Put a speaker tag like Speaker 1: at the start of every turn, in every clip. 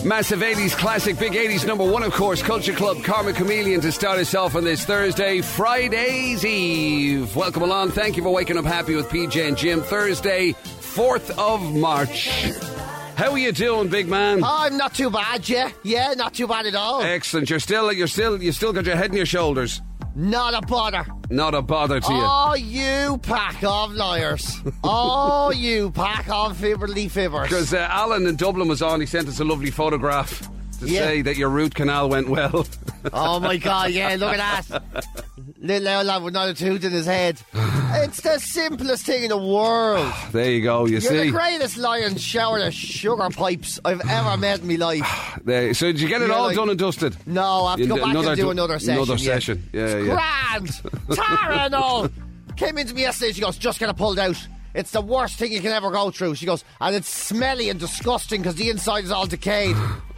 Speaker 1: Massive 80s classic, big 80s number one, of course. Culture Club, Karma Chameleon to start us off on this Thursday, Friday's Eve. Welcome along. Thank you for waking up happy with PJ and Jim. Thursday, 4th of March. How are you doing, big man?
Speaker 2: Oh, I'm not too bad, yeah. Yeah, not too bad at all.
Speaker 1: Excellent. You still got your head in your shoulders.
Speaker 2: Not a bother.
Speaker 1: Not a bother to you.
Speaker 2: Oh, you pack of liars. Oh, you pack of fibberly fibbers.
Speaker 1: Because Alan in Dublin was on. He sent us a lovely photograph to say that your root canal went well.
Speaker 2: Oh, my God, yeah, look at that. Little old lad with not a tooth in his head. It's the simplest thing in the world.
Speaker 1: There you go,
Speaker 2: You're
Speaker 1: see.
Speaker 2: the greatest lion shower of sugar pipes I've ever met in my life.
Speaker 1: So did you get it all done and dusted?
Speaker 2: No, I have to go back and do another session.
Speaker 1: Another session, yeah.
Speaker 2: Grand! Tara and all came into me yesterday, she goes, just get it pulled out. It's the worst thing you can ever go through. She goes, and it's smelly and disgusting because the inside is all decayed.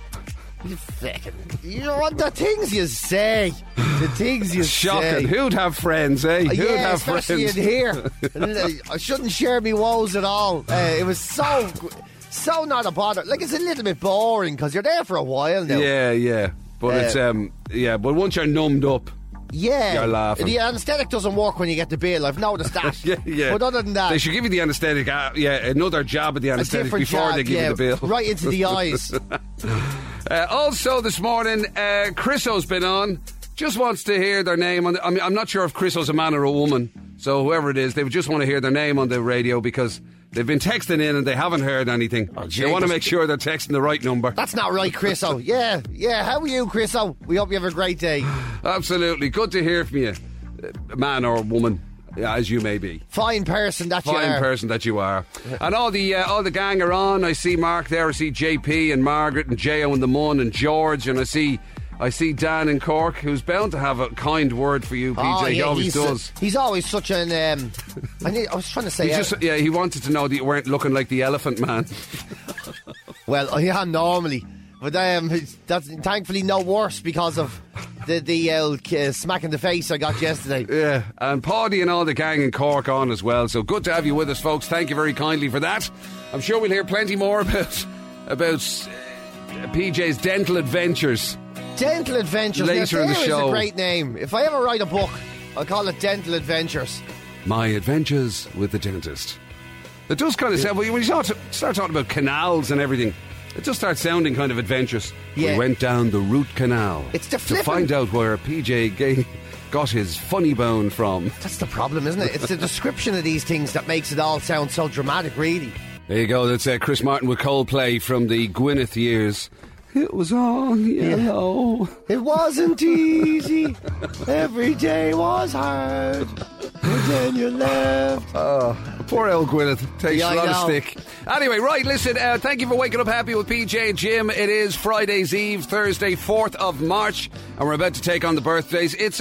Speaker 2: You know what? The things you say. The things you
Speaker 1: Shocking.
Speaker 2: say.
Speaker 1: Who'd have friends, eh? Who'd have
Speaker 2: especially
Speaker 1: friends?
Speaker 2: in here. I shouldn't share me woes at all. It was so not a bother. Like, it's a little bit boring because you're there for a while now.
Speaker 1: Yeah. But but once you're numbed up,
Speaker 2: yeah,
Speaker 1: you're laughing.
Speaker 2: The anaesthetic doesn't work when you get the bill. I've noticed that.
Speaker 1: yeah.
Speaker 2: But other than that,
Speaker 1: they should give you the anaesthetic. Another jab at the anaesthetic before they give you the bill.
Speaker 2: Right into the eyes.
Speaker 1: Also this morning, Chriso's been on. Just wants to hear their name. I'm not sure if Chriso's a man or a woman. So whoever it is, they just want to hear their name on the radio because they've been texting in and they haven't heard anything. They want to make sure they're texting the right number.
Speaker 2: That's not right, Chriso. Yeah. How are you, Chriso? We hope you have a great day.
Speaker 1: Absolutely. Good to hear from you, man or woman, as you may be.
Speaker 2: Fine person that you are.
Speaker 1: Fine person that you are. And all the gang are on. I see Mark there. I see JP and Margaret and J.O. and the Mun and George. And I see Dan in Cork, who's bound to have a kind word for you, PJ.
Speaker 2: Oh, yeah,
Speaker 1: he always does.
Speaker 2: He's always such an... I was trying to say...
Speaker 1: He wanted to know that you weren't looking like the Elephant Man.
Speaker 2: Well, I am normally. But that's thankfully no worse because of the smack in the face I got yesterday.
Speaker 1: Yeah, and Paddy and all the gang in Cork on as well. So good to have you with us, folks. Thank you very kindly for that. I'm sure we'll hear plenty more about PJ's dental adventures.
Speaker 2: Dental Adventures.
Speaker 1: Later in the show.
Speaker 2: Is a great name. If I ever write a book, I'll call it Dental Adventures.
Speaker 1: My Adventures with the Dentist. It does kind of sound, when you start talking about canals and everything, it just starts sounding kind of adventurous.
Speaker 2: Yeah.
Speaker 1: We went down the root canal
Speaker 2: to
Speaker 1: find out where PJ got his funny bone from.
Speaker 2: That's the problem, isn't it? It's the description of these things that makes it all sound so dramatic, really.
Speaker 1: There you go. That's Chris Martin with Coldplay from the Gwyneth years. It was all yellow.
Speaker 2: Yeah. It wasn't easy. Every day was hard. But then you left.
Speaker 1: Oh, poor old Gwyneth. Takes a lot of stick. Anyway, right, listen, thank you for waking up happy with PJ and Jim. It is Friday's Eve, Thursday, 4th of March, and we're about to take on the birthdays. It's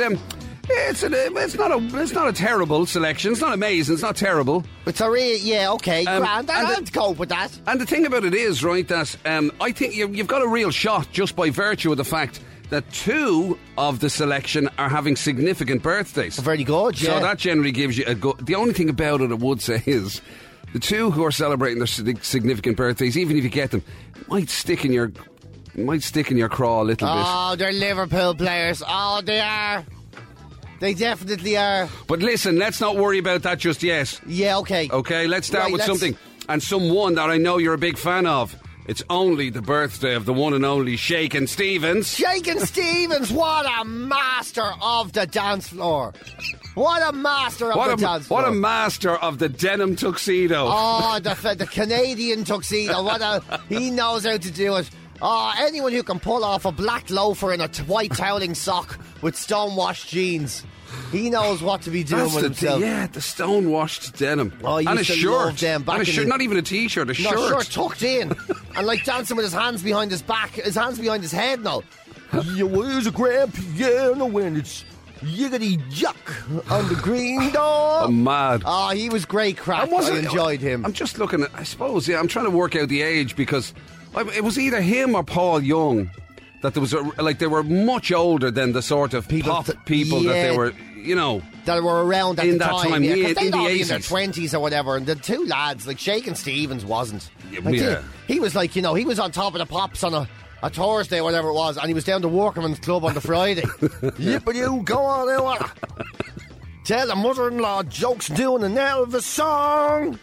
Speaker 1: not a terrible selection. It's not amazing. It's not terrible.
Speaker 2: It's a okay, grand. I'll cope with that.
Speaker 1: And the thing about it is, right, that I think you've got a real shot just by virtue of the fact that two of the selection are having significant birthdays.
Speaker 2: Very good, yeah.
Speaker 1: So that generally gives you a good... The only thing about it, I would say, is the two who are celebrating their significant birthdays, even if you get them, might stick in your craw a little bit.
Speaker 2: Oh, they're Liverpool players. Oh, they are. They definitely are.
Speaker 1: But listen, let's not worry about that just yet.
Speaker 2: Yeah, okay.
Speaker 1: Okay, let's start with something. And someone that I know you're a big fan of. It's only the birthday of the one and only Shakin' Stevens.
Speaker 2: Shakin' Stevens, what a master of the dance floor. What a master of the dance floor.
Speaker 1: What a master of the denim tuxedo.
Speaker 2: Oh, the Canadian tuxedo. He knows how to do it. Oh, anyone who can pull off a black loafer and a white toweling sock with stonewashed jeans. He knows what to be doing with himself.
Speaker 1: Yeah, the stone-washed denim.
Speaker 2: Oh,
Speaker 1: and a shirt. Not even a t-shirt, a shirt
Speaker 2: tucked in. And like dancing with his hands behind his back, his hands behind his head now. Where's a grand piano when it's yiggity yuck on the green door?
Speaker 1: I'm mad.
Speaker 2: Oh, he was great crack. I enjoyed him.
Speaker 1: I'm just looking at, I suppose, I'm trying to work out the age because it was either him or Paul Young that there was they were much older than the sort of pop people that they were,
Speaker 2: that were around at
Speaker 1: in
Speaker 2: the
Speaker 1: that time.
Speaker 2: Yeah,
Speaker 1: in the 80s.
Speaker 2: In their 20s or whatever, and the two lads, like Shakin' Stevens wasn't.
Speaker 1: Yeah.
Speaker 2: He was like, he was on top of the pops on a Thursday, whatever it was, and he was down the Workman's Club on the Friday. Yippity, go on now. Tell the mother-in-law jokes doing an Elvis song.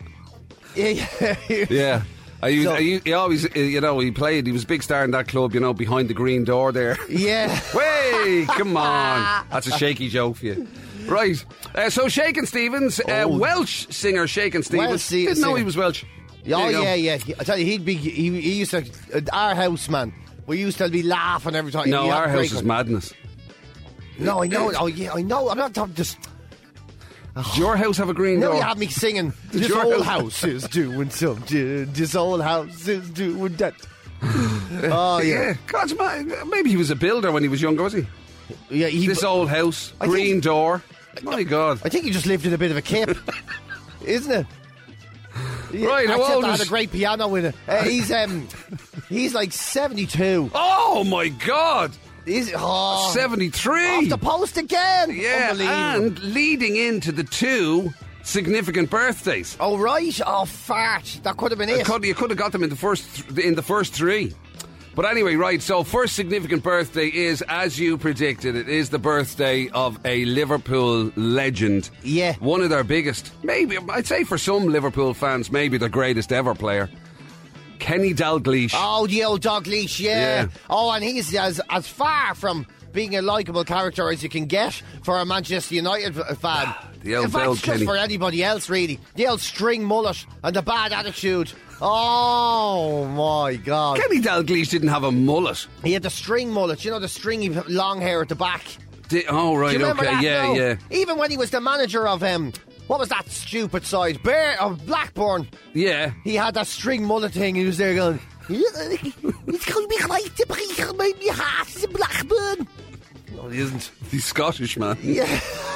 Speaker 1: Yeah. He always, he played, he was a big star in that club, behind the green door there.
Speaker 2: Yeah.
Speaker 1: Way, come on. That's a shaky joke for you. Right. So Shakin' Stevens, Welsh singer Shakin' Stevens. Didn't know he was Welsh.
Speaker 2: Oh, yeah. I tell you, he used to, our house, man, we used to be laughing every time.
Speaker 1: No, our house is madness.
Speaker 2: No, I know. Oh, yeah, I know. I'm not talking just...
Speaker 1: Does your house have a green door?
Speaker 2: No, you have me singing, this old house is doing something, this old house is doing that. Oh, yeah.
Speaker 1: God, maybe he was a builder when he was younger, was he?
Speaker 2: Yeah,
Speaker 1: this old house, green door. My God.
Speaker 2: I think he just lived in a bit of a cape, isn't it?
Speaker 1: Right, how old
Speaker 2: had a great piano with it. He's like 72.
Speaker 1: Oh, my God. 73.
Speaker 2: Off the post again.
Speaker 1: Yeah, and leading into the 2 significant birthdays.
Speaker 2: Oh, right. Oh, fart. That could have been it.
Speaker 1: You could have got them in the first 3. But anyway, right, so first significant birthday is, as you predicted, it is the birthday of a Liverpool legend.
Speaker 2: Yeah.
Speaker 1: One of their biggest, maybe, I'd say for some Liverpool fans, maybe their greatest ever player. Kenny Dalglish.
Speaker 2: Oh, the old Dalglish, yeah. Oh, and he's as far from being a likeable character as you can get for a Manchester United fan.
Speaker 1: The old
Speaker 2: in fact, just
Speaker 1: Kenny.
Speaker 2: for anybody else, really. The old string mullet and the bad attitude. Oh, my God.
Speaker 1: Kenny Dalglish didn't have a mullet.
Speaker 2: He had the string mullet, the stringy long hair at the back.
Speaker 1: Oh, right,
Speaker 2: Do you remember that?
Speaker 1: Yeah,
Speaker 2: No.
Speaker 1: yeah.
Speaker 2: Even when he was the manager of... what was that stupid side? Blackburn.
Speaker 1: Yeah.
Speaker 2: He had that string mullet thing. He was there going, it's going to be great to break my heart in Blackburn. No, he isn't.
Speaker 1: He's Scottish, man.
Speaker 2: Yeah.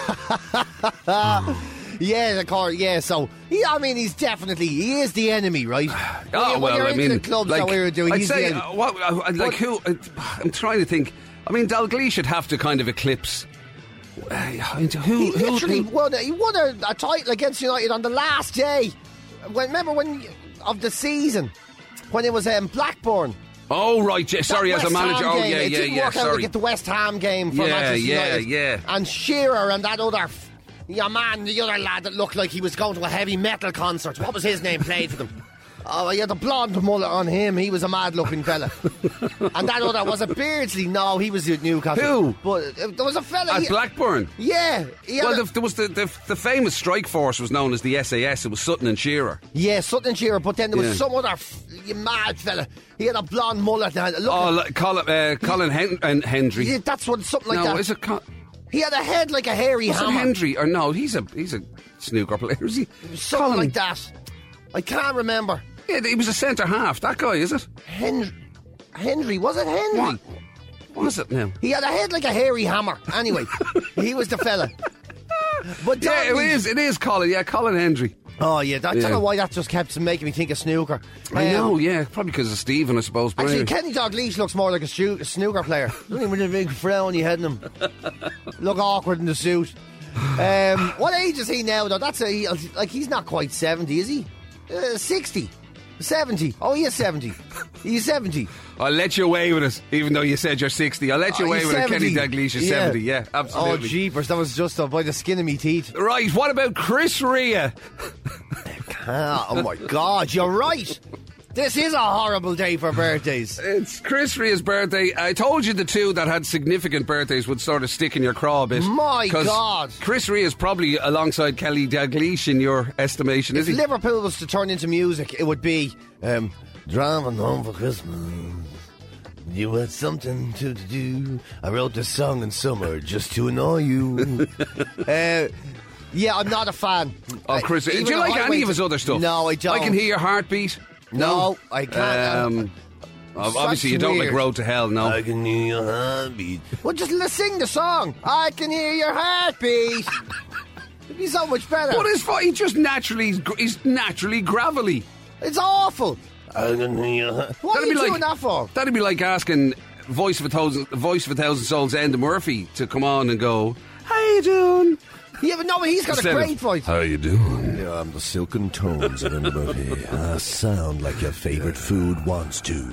Speaker 2: Yeah, of course, yeah, so, he is the enemy, right? When you're into the clubs that we were doing,
Speaker 1: I'd
Speaker 2: he's
Speaker 1: say,
Speaker 2: the enemy.
Speaker 1: I'm trying to think. Dalglish should have to kind of eclipse...
Speaker 2: He literally won a title against United on the last day. Remember of the season when it was Blackburn.
Speaker 1: Oh right, sorry, as a manager.
Speaker 2: Ham
Speaker 1: Oh
Speaker 2: game.
Speaker 1: yeah,
Speaker 2: it didn't work out to get the West Ham game for Manchester United.
Speaker 1: Yeah.
Speaker 2: And Shearer and that other, the other lad that looked like he was going to a heavy metal concert. What was his name? Played for them. Oh, he had a blonde mullet on him. He was a mad-looking fella. And that other, was it Beardsley? No, he was at Newcastle.
Speaker 1: Who?
Speaker 2: But there was a fella...
Speaker 1: At Blackburn?
Speaker 2: Yeah.
Speaker 1: There was the famous strike force was known as the SAS. It was Sutton and Shearer.
Speaker 2: Yeah, Sutton and Shearer, but then there was some other mad fella. He had a blonde mullet.
Speaker 1: Colin Hendry.
Speaker 2: Yeah, that's what, something like that.
Speaker 1: No, is it...
Speaker 2: He had a head like a hairy hammer.
Speaker 1: Hendry? Or no, he's a snooker player, is he?
Speaker 2: Something like that. I can't remember.
Speaker 1: Yeah, he was a centre half. That guy, is it?
Speaker 2: Henry, was it Henry?
Speaker 1: What was it now?
Speaker 2: He had a head like a hairy hammer. Anyway, he was the fella. But
Speaker 1: yeah, it is Colin. Yeah, Colin Hendry.
Speaker 2: Oh, yeah. I don't know why that just kept making me think of snooker.
Speaker 1: I know, yeah. Probably because of Stephen, I suppose. But
Speaker 2: actually,
Speaker 1: anyway.
Speaker 2: Kenny Dalglish looks more like a snooker player. Doesn't he, with a big frowny head on him? Look awkward in the suit. What age is he now, though? He's not quite 70, is he? 60. 70. Oh, he is 70. He's 70.
Speaker 1: I'll let you away with it, even though you said you're 60. I'll let you away with it. Kenny Dalglish is 70. Yeah, absolutely.
Speaker 2: Oh, jeepers. That was just by the skin of me teeth.
Speaker 1: Right, what about Chris Rea?
Speaker 2: Oh, my God. You're right. This is a horrible day for birthdays.
Speaker 1: It's Chris Rea's birthday. I told you the 2 that had significant birthdays would sort of stick in your craw a bit.
Speaker 2: My God.
Speaker 1: Chris Rea is probably alongside Kenny Dalglish in your estimation, is he?
Speaker 2: If Liverpool was to turn into music, it would be driving home for Christmas. You had something to do. I wrote this song in summer just to annoy you. Yeah, I'm not a fan.
Speaker 1: Oh, Chris, do you like any of his other stuff?
Speaker 2: No, I don't.
Speaker 1: I Can Hear Your Heartbeat.
Speaker 2: No, I can't.
Speaker 1: Obviously, you don't like Road to Hell, no.
Speaker 2: I can hear your heartbeat. Well, just sing the song. I can hear your heartbeat. It'd be so much better.
Speaker 1: But he's naturally gravelly.
Speaker 2: It's awful. I can hear your heartbeat. What are you doing that for?
Speaker 1: That'd be like asking Voice of a Thousand Souls Enda Murphy to come on and go, how you doing?
Speaker 2: Yeah, but no, he's got
Speaker 1: Instead
Speaker 2: a
Speaker 1: of,
Speaker 2: great voice.
Speaker 1: How you doing?
Speaker 3: Yeah, I'm the silken tones of anybody. I sound like your favorite food wants to.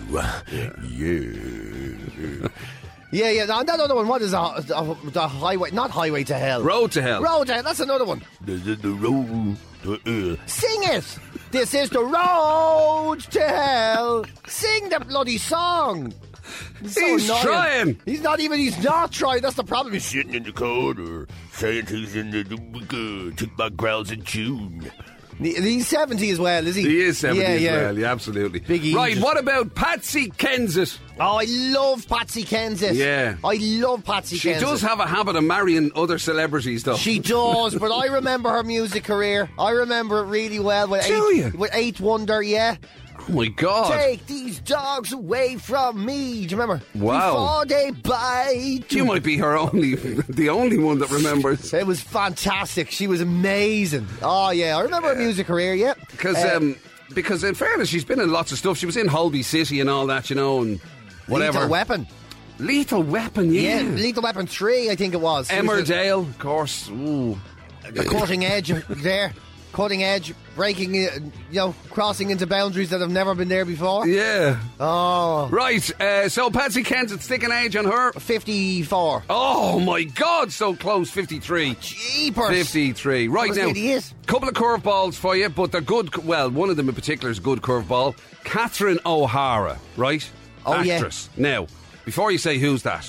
Speaker 3: Yeah.
Speaker 2: Yeah. Now, that other one, what is the highway? Not Highway to Hell.
Speaker 1: Road to Hell.
Speaker 2: Road to Hell, that's another one.
Speaker 3: The road to
Speaker 2: Sing it! This is the road to hell. Sing the bloody song. It's so
Speaker 1: He's
Speaker 2: annoying.
Speaker 1: trying.
Speaker 2: He's not trying. That's the problem. He's
Speaker 3: sitting in the corner, saying things in the took my growls in tune.
Speaker 2: He's 70 as well, is he?
Speaker 1: He is 70 as
Speaker 2: yeah.
Speaker 1: well, yeah, absolutely.
Speaker 2: Big E
Speaker 1: right,
Speaker 2: just-
Speaker 1: what about Patsy Kensit?
Speaker 2: Oh, I love Patsy Kensit.
Speaker 1: Yeah.
Speaker 2: I love Patsy
Speaker 1: She
Speaker 2: Kensit.
Speaker 1: does have a habit of marrying other celebrities, though.
Speaker 2: She does, but I remember her music career. I remember it really well. With
Speaker 1: Do you?
Speaker 2: With Eighth Wonder, yeah.
Speaker 1: Oh, my God.
Speaker 2: Take these dogs away from me. Do you remember?
Speaker 1: Wow.
Speaker 2: Before they bite.
Speaker 1: You might be the only one that remembers.
Speaker 2: It was fantastic. She was amazing. Oh, yeah. I remember her music career, yeah.
Speaker 1: Because in fairness, she's been in lots of stuff. She was in Holby City and all that, and whatever.
Speaker 2: Lethal Weapon.
Speaker 1: Lethal Weapon, yeah.
Speaker 2: Yeah, Lethal Weapon 3, I think it was. She was
Speaker 1: Emmerdale, of course. Ooh.
Speaker 2: the cutting edge there. Cutting edge, breaking, crossing into boundaries that have never been there before.
Speaker 1: Yeah.
Speaker 2: Oh.
Speaker 1: Right, so Patsy Kensit, stick an age on her.
Speaker 2: 54.
Speaker 1: Oh, my God, so close, 53.
Speaker 2: Jeepers.
Speaker 1: 53. Right
Speaker 2: That was
Speaker 1: now,
Speaker 2: 88.
Speaker 1: couple of curveballs for you, but they're good. Well, one of them in particular is a good curveball. Catherine O'Hara, right?
Speaker 2: Oh, yeah.
Speaker 1: Actress. Now, before you say who's that,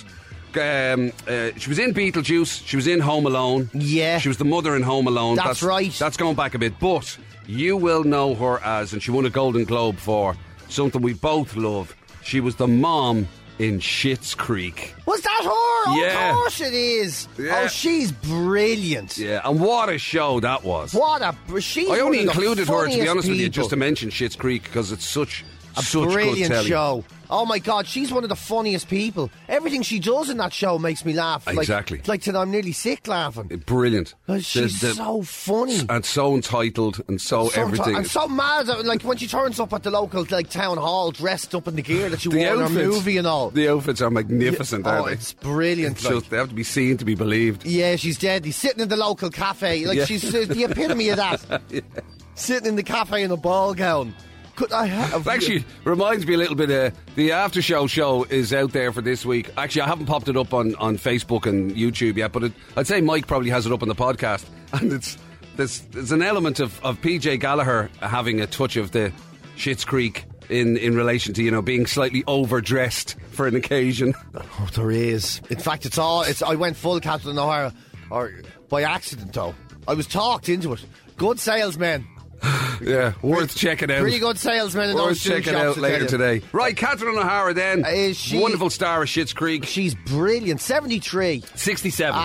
Speaker 1: she was in Beetlejuice. She was in Home Alone.
Speaker 2: Yeah.
Speaker 1: She was the mother in Home Alone.
Speaker 2: That's right.
Speaker 1: That's going back a bit. But you will know her as, and she won a Golden Globe for something we both love. She was the mom in Schitt's Creek.
Speaker 2: Was that her?
Speaker 1: Yeah.
Speaker 2: Of course it is.
Speaker 1: Yeah.
Speaker 2: Oh, she's brilliant.
Speaker 1: Yeah, and what a show that was.
Speaker 2: She's
Speaker 1: I only
Speaker 2: one of the
Speaker 1: included her, to be
Speaker 2: funniest
Speaker 1: honest with you,
Speaker 2: people.
Speaker 1: just to mention Schitt's Creek because it's such good
Speaker 2: Brilliant
Speaker 1: telly.
Speaker 2: show. Oh my God, she's one of the funniest people. Everything she does in that show makes me laugh.
Speaker 1: Exactly.
Speaker 2: Like till I'm nearly sick laughing.
Speaker 1: Brilliant.
Speaker 2: She's so funny.
Speaker 1: And so entitled and so everything.
Speaker 2: I'm so mad at, like when she turns up at the local town hall dressed up in the gear that she
Speaker 1: The
Speaker 2: wore in her
Speaker 1: outfits.
Speaker 2: movie and all.
Speaker 1: The outfits are magnificent,
Speaker 2: Oh,
Speaker 1: aren't they?
Speaker 2: it's brilliant.
Speaker 1: It's just, they have to be seen to be believed.
Speaker 2: Yeah, she's deadly. Sitting in the local cafe. Like
Speaker 1: Yeah.
Speaker 2: she's the epitome of that. Sitting in the cafe in a ball gown. Could I have...
Speaker 1: It actually reminds me a little bit the after show is out there for this week. Actually, I haven't popped it up on Facebook and YouTube yet, but I'd say Mike probably has it up on the podcast. And there's an element of PJ Gallagher having a touch of the Schitt's Creek in relation to, being slightly overdressed for an occasion.
Speaker 2: Oh, there is. In fact, I went full Catherine O'Hara, or by accident though. I was talked into it. Good salesman.
Speaker 1: Yeah, worth checking out.
Speaker 2: Pretty good salesman in those
Speaker 1: Worth
Speaker 2: two
Speaker 1: checking
Speaker 2: shops,
Speaker 1: out
Speaker 2: I
Speaker 1: later
Speaker 2: tell you.
Speaker 1: today. Right, Catherine O'Hara then.
Speaker 2: Is she-
Speaker 1: Wonderful star of Schitt's Creek.
Speaker 2: She's brilliant. 73.
Speaker 1: 67.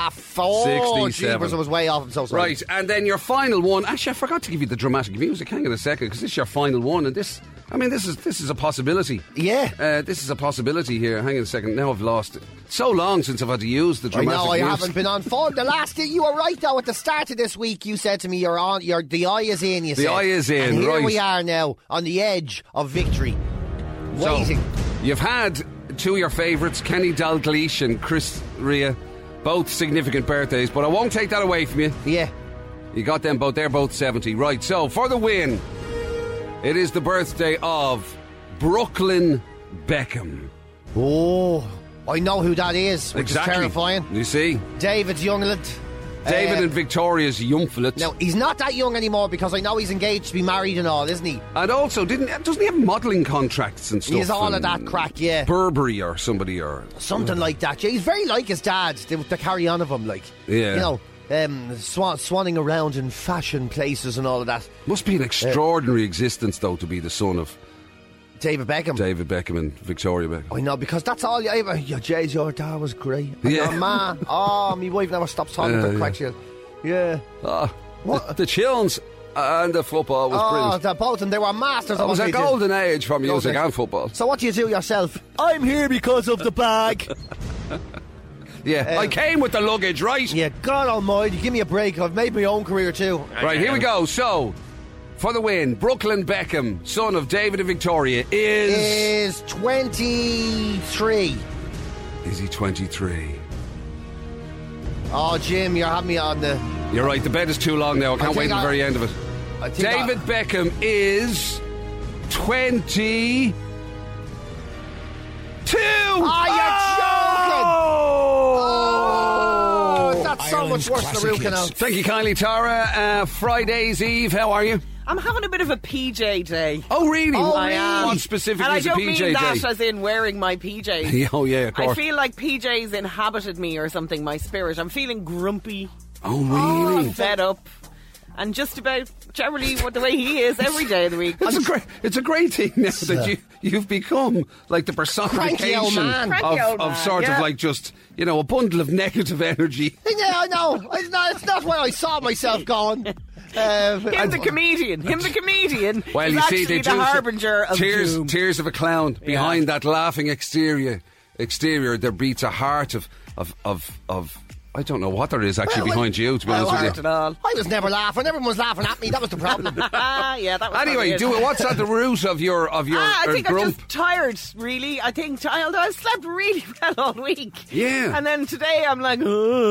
Speaker 2: 67. Jeepers, I was way off. I'm so sorry.
Speaker 1: Right, and then your final one. Actually, I forgot to give you the dramatic music. Hang on a second, because this is your final one, and this is a possibility.
Speaker 2: Yeah.
Speaker 1: This is a possibility here. Hang on a second. Now I've lost it. So long since I've had to use the
Speaker 2: I
Speaker 1: dramatic
Speaker 2: know I
Speaker 1: music.
Speaker 2: haven't been on phone. You were right though. At the start of this week, you said to me, the eye is in. You said.
Speaker 1: The eye is in,
Speaker 2: and here
Speaker 1: right.
Speaker 2: we are now on the edge of victory, waiting.
Speaker 1: So, you've had two of your favourites, Kenny Dalglish and Chris Rea, both significant birthdays, but I won't take that away from you.
Speaker 2: Yeah.
Speaker 1: You got them both. They're both 70. Right, so for the win, it is the birthday of Brooklyn Beckham.
Speaker 2: Oh, I know who that is, which
Speaker 1: Exactly.
Speaker 2: is terrifying.
Speaker 1: You see?
Speaker 2: David Younglid.
Speaker 1: David and Victoria's Jungflet.
Speaker 2: Now, he's not that young anymore because I know he's engaged to be married and all, isn't he?
Speaker 1: And also, doesn't he have modelling contracts and stuff?
Speaker 2: He has all of
Speaker 1: and
Speaker 2: that crack, yeah.
Speaker 1: Burberry or somebody or...
Speaker 2: Something like that. Yeah, he's very like his dad, the carry on of him, like.
Speaker 1: Yeah.
Speaker 2: Swanning around in fashion places and all of that.
Speaker 1: Must be an extraordinary existence, though, to be the son of
Speaker 2: David Beckham.
Speaker 1: David Beckham and Victoria Beckham.
Speaker 2: I know, because that's all you ever... Yeah, Jay's, your dad was great. And
Speaker 1: Yeah.
Speaker 2: your ma. Oh, my wife never stops talking about cracks. Yeah.
Speaker 1: What? The Chilns and the football was brilliant.
Speaker 2: Both of them, they were masters.
Speaker 1: That
Speaker 2: of
Speaker 1: was
Speaker 2: what
Speaker 1: a
Speaker 2: they did.
Speaker 1: golden age for music
Speaker 2: Golden.
Speaker 1: and football.
Speaker 2: So what do you do yourself? I'm here because of the bag.
Speaker 1: Yeah, I came with the luggage, right?
Speaker 2: Yeah, God almighty, give me a break. I've made my own career too.
Speaker 1: Right, here we go. So, for the win, Brooklyn Beckham, son of David and Victoria,
Speaker 2: Is 23.
Speaker 1: Is he 23?
Speaker 2: Oh, Jim, you're having me on the...
Speaker 1: You're right, the bet is too long now. I can't wait till the very end of it.
Speaker 2: I think
Speaker 1: David Beckham is 22.
Speaker 2: Oh, that's so
Speaker 3: Ireland's
Speaker 2: much worse than the
Speaker 3: classic
Speaker 2: root canal.
Speaker 3: hits.
Speaker 1: Thank you kindly, Tara. Friday's Eve, how are you?
Speaker 4: I'm having a bit of a PJ day.
Speaker 1: Oh, really?
Speaker 4: I am.
Speaker 1: What specifically
Speaker 4: And I
Speaker 1: is a
Speaker 4: don't
Speaker 1: PJ
Speaker 4: mean that
Speaker 1: day?
Speaker 4: as in wearing my PJs.
Speaker 1: Oh, yeah, of
Speaker 4: I
Speaker 1: course.
Speaker 4: feel like PJs inhabited me or something, my spirit. I'm feeling grumpy,
Speaker 1: Oh, really?
Speaker 4: fed up, and just about generally what the way he is every day of the week.
Speaker 1: It's a great thing now that you've become like the
Speaker 2: Cranky old
Speaker 1: personification
Speaker 2: man.
Speaker 4: Cranky old
Speaker 1: of
Speaker 4: man,
Speaker 1: sort of
Speaker 4: yeah.
Speaker 1: like just, a bundle of negative energy.
Speaker 2: Yeah, I know. It's not where I saw myself going.
Speaker 4: Him the comedian.
Speaker 1: Well,
Speaker 4: is
Speaker 1: you see,
Speaker 4: actually
Speaker 1: they
Speaker 4: the
Speaker 1: do
Speaker 4: harbinger of doom.
Speaker 1: tears of a clown. Behind that laughing exterior, there beats a heart of I don't know what there is actually behind you, to be honest
Speaker 4: Not
Speaker 1: with you.
Speaker 4: at all.
Speaker 2: I was never laughing. Everyone was laughing at me. That was the problem.
Speaker 4: Yeah, that was
Speaker 1: Anyway,
Speaker 4: probably it.
Speaker 1: what's at the root of your
Speaker 4: I think I'm
Speaker 1: grump?
Speaker 4: just tired, really. I think, although I slept really well all week.
Speaker 1: Yeah.
Speaker 4: And then today I'm like,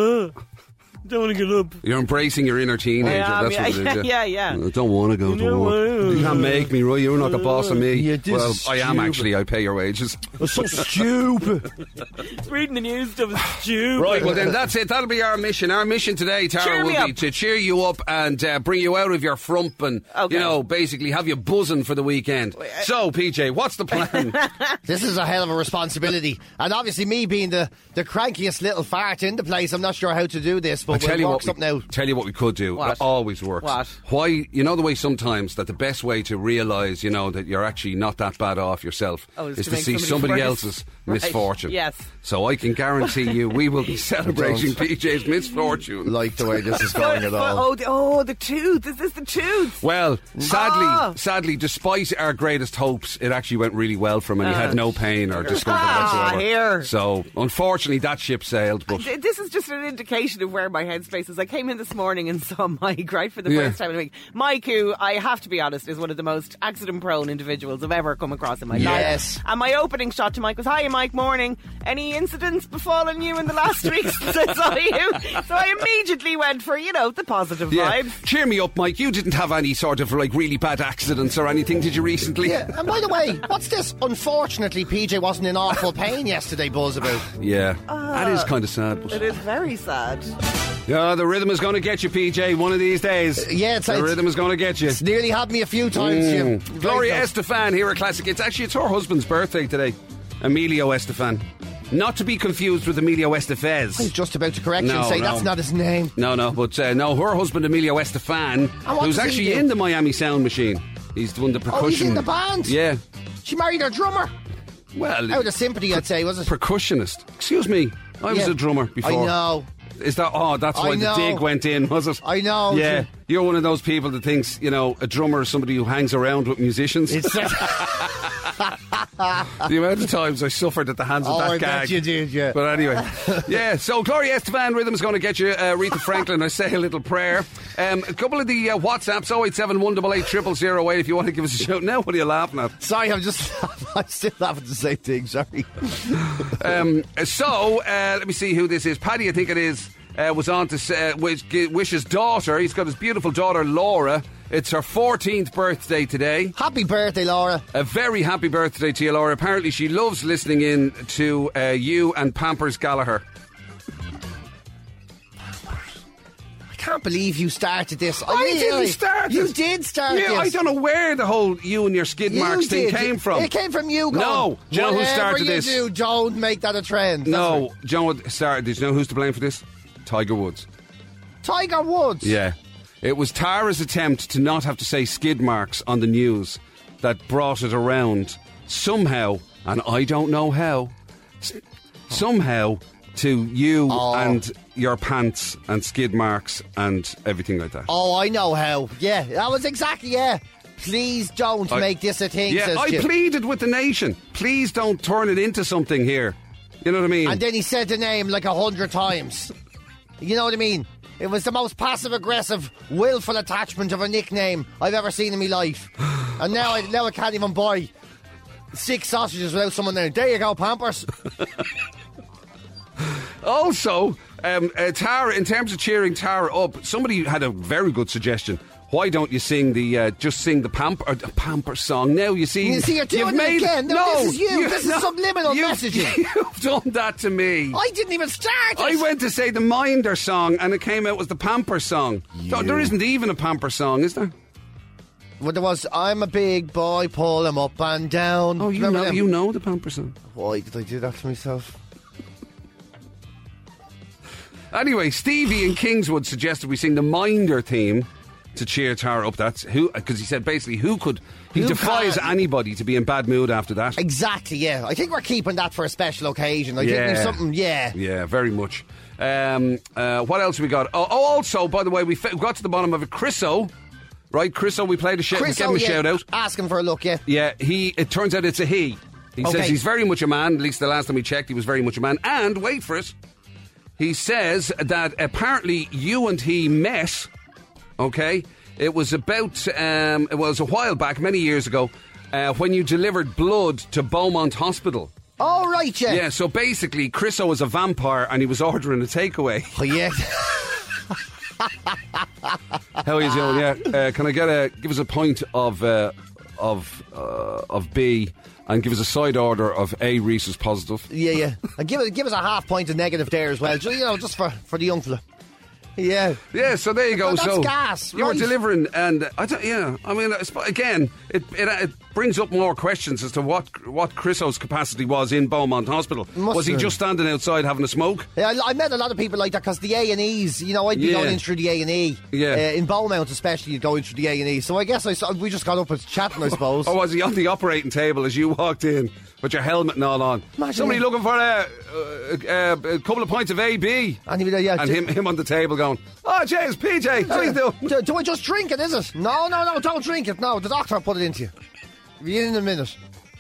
Speaker 4: don't want to get up.
Speaker 1: You're embracing your inner teenager.
Speaker 4: I am,
Speaker 1: That's what it is.
Speaker 4: yeah.
Speaker 1: I don't want to go to
Speaker 4: know
Speaker 1: work.
Speaker 4: what?
Speaker 1: You can't make me, right? You're not the boss of me.
Speaker 2: Yeah, this
Speaker 1: well,
Speaker 2: is
Speaker 1: I am
Speaker 2: stupid.
Speaker 1: actually. I pay your wages.
Speaker 2: It's so stupid.
Speaker 4: Reading the news stuff is stupid.
Speaker 1: Right, well then that's it. That'll be our mission. Our mission today, Tara,
Speaker 4: Cheer me
Speaker 1: will be
Speaker 4: up.
Speaker 1: to cheer you up and bring you out of your frump and,
Speaker 4: Okay.
Speaker 1: basically have you buzzing for the weekend. So, PJ, what's the plan?
Speaker 2: This is a hell of a responsibility. And obviously me being the crankiest little fart in the place, I'm not sure how to do this, but we'll work something out.
Speaker 1: Tell you what we could do.
Speaker 4: What?
Speaker 1: It always works.
Speaker 4: What?
Speaker 1: Why, the way sometimes that the best way to realise, that you're actually not that bad off yourself
Speaker 4: is
Speaker 1: is
Speaker 4: to
Speaker 1: to
Speaker 4: make
Speaker 1: see
Speaker 4: somebody
Speaker 1: somebody
Speaker 4: worse.
Speaker 1: else's
Speaker 4: Right.
Speaker 1: misfortune.
Speaker 4: Yes.
Speaker 1: So I can guarantee you we will be celebrating PJ's misfortune.
Speaker 2: Like the way this is going at all.
Speaker 4: The tooth. Is this the tooth?
Speaker 1: Well,
Speaker 4: Ah.
Speaker 1: sadly, despite our greatest hopes, it actually went really well for him and he had no pain or discomfort whatsoever.
Speaker 4: Here.
Speaker 1: So, unfortunately, that ship sailed, but...
Speaker 4: This is just an indication of where my headspace is. I came in this morning and saw Mike, right, for the
Speaker 1: Yeah.
Speaker 4: first time in a week. Mike, who, I have to be honest, is one of the most accident-prone individuals I've ever come across in my
Speaker 2: Yes.
Speaker 4: life. And my opening shot to Mike was, "Hiya, Mike, morning. Any incidents befallen you in the last week since I saw you?" So I immediately went for, the positive
Speaker 1: Yeah.
Speaker 4: vibes.
Speaker 1: Cheer me up, Mike. You didn't have any sort of really bad accidents or anything, did you, recently?
Speaker 2: Yeah, and by the way, what's this? Unfortunately, PJ wasn't in awful pain yesterday, buzz about.
Speaker 1: Yeah. That is kind of sad. But
Speaker 4: It is very sad.
Speaker 1: yeah, the rhythm is going to get you, PJ, one of these days.
Speaker 2: Yeah, it's
Speaker 1: the
Speaker 2: like-
Speaker 1: rhythm is going to get you.
Speaker 2: It's nearly had me a few times, Jim.
Speaker 1: Gloria
Speaker 2: Very
Speaker 1: Estefan here at Classic. It's her husband's birthday today. Emilio Estefan. Not to be confused with Emilio
Speaker 2: I was
Speaker 1: Estevez.
Speaker 2: just about to correct you and
Speaker 1: No,
Speaker 2: say
Speaker 1: no.
Speaker 2: that's not his name.
Speaker 1: No, but no, her husband Emilio Estefan,
Speaker 2: what
Speaker 1: who's
Speaker 2: does he
Speaker 1: actually
Speaker 2: do?
Speaker 1: in the Miami Sound Machine. He's the one the percussion.
Speaker 2: Oh, he's in the band?
Speaker 1: Yeah.
Speaker 2: She married her drummer.
Speaker 1: Well,
Speaker 2: Out of sympathy, I'd say, was it?
Speaker 1: percussionist. Excuse me. I was
Speaker 2: Yeah.
Speaker 1: a drummer before.
Speaker 2: I know.
Speaker 1: Is that? Oh, that's
Speaker 2: I
Speaker 1: why the
Speaker 2: know.
Speaker 1: dig went in, was it?
Speaker 2: I know.
Speaker 1: Yeah, you're one of those people that thinks a drummer is somebody who hangs around with musicians.
Speaker 2: It's
Speaker 1: The amount of times I suffered at the hands of
Speaker 2: Oh,
Speaker 1: that
Speaker 2: I
Speaker 1: gag.
Speaker 2: bet you did, yeah.
Speaker 1: But anyway, yeah. So Gloria Estefan, rhythm's going to get you. Aretha Franklin, I say a little prayer. A couple of the WhatsApps: 087 188 0008. If you want to give us a shout now, what are you laughing at?
Speaker 2: Sorry, I'm still laughing at the same thing. Sorry.
Speaker 1: Let me see who this is. Paddy, I think it is. Was on to wish his daughter. He's got his beautiful daughter Laura. It's her 14th birthday today.
Speaker 2: Happy birthday, Laura.
Speaker 1: A very happy birthday to you, Laura. Apparently, she loves listening in to you and Pampers Gallagher.
Speaker 2: I can't believe you started this.
Speaker 1: I didn't start
Speaker 2: You
Speaker 1: it.
Speaker 2: did start
Speaker 1: Yeah,
Speaker 2: this.
Speaker 1: I don't know where the whole you and your skid
Speaker 2: You
Speaker 1: marks thing
Speaker 2: did.
Speaker 1: came from.
Speaker 2: It came from you,
Speaker 1: No. Do you know who started
Speaker 2: Whatever
Speaker 1: this?
Speaker 2: you do, don't make that a trend. That's
Speaker 1: No,
Speaker 2: right.
Speaker 1: do you know what started this? Do you know who's to blame for this? Tiger Woods.
Speaker 2: Tiger Woods.
Speaker 1: Yeah. It was Tara's attempt to not have to say skid marks on the news that brought it around somehow, and I don't know how, somehow to you and your pants and skid marks and everything like that.
Speaker 2: Oh, I know how. Yeah, that was exactly, Please don't make this a thing,
Speaker 1: Yeah,
Speaker 2: says
Speaker 1: I
Speaker 2: Jim.
Speaker 1: pleaded with the nation. Please don't turn it into something here. You know what I mean?
Speaker 2: And then he said the name like 100 times. You know what I mean? It was the most passive-aggressive, willful attachment of a nickname I've ever seen in my life. And now I can't even buy 6 sausages without someone there. There you go, Pampers.
Speaker 1: Also, Tara, in terms of cheering Tara up, somebody had a very good suggestion. Why don't you sing the Pamper song? Now you see,
Speaker 2: you're doing it again. No, this is you. This is subliminal messaging.
Speaker 1: You've done that to me.
Speaker 2: I didn't even start it.
Speaker 1: I went to say the Minder song, and it came out was the Pamper song. There isn't even a Pamper song, is there?
Speaker 2: Well, there was. I'm a big boy, pull him up and down.
Speaker 1: Oh, you know the Pamper song.
Speaker 2: Why did I do that to myself?
Speaker 1: Anyway, Stevie in Kingswood suggested we sing the Minder theme to cheer Tara up. That's who, because he said basically he defies anybody to be in bad mood after that.
Speaker 2: Exactly, yeah. I think we're keeping that for a special occasion. I think there's something,
Speaker 1: Yeah, very much. What else have we got? Also, by the way, we got to the bottom of it. Chriso, right? Chriso, we played a shout. We gave him a shout out.
Speaker 2: Ask him for a look, yeah.
Speaker 1: Yeah, it turns out it's a he. He says he's very much a man. At least the last time we checked, he was very much a man. And, wait for it, he says that apparently you and he met... Okay, it was about, it was a while back, many years ago, when you delivered blood to Beaumont Hospital.
Speaker 2: Oh, right, yeah.
Speaker 1: Yeah, so basically, Chriso was a vampire and he was ordering a takeaway.
Speaker 2: Oh, yeah.
Speaker 1: How are you doing? Yeah, can I give us a point of B and give us a side order of A Reese's positive?
Speaker 2: Yeah. And give us a half point of negative there as well, just for the young fella. Yeah.
Speaker 1: Yeah, so there you go.
Speaker 2: That's gas,
Speaker 1: you were delivering, and again, it brings up more questions as to what Chriso's capacity was in Beaumont Hospital. Was he just standing outside having a smoke?
Speaker 2: Yeah, I met a lot of people like that because the A&Es, I'd be going in through the A&E.
Speaker 1: Yeah.
Speaker 2: In Beaumont especially, you'd go in through the A&E. So I guess we just got up and chatting, I suppose.
Speaker 1: Or was he on the operating table as you walked in with your helmet and all on? Somebody looking for a couple of points of AB.
Speaker 2: And
Speaker 1: him on the table going, "Oh, James, PJ, how you doing?
Speaker 2: Do I just drink it, is it? No, don't drink it. No, the doctor will put it into you. Be in a minute."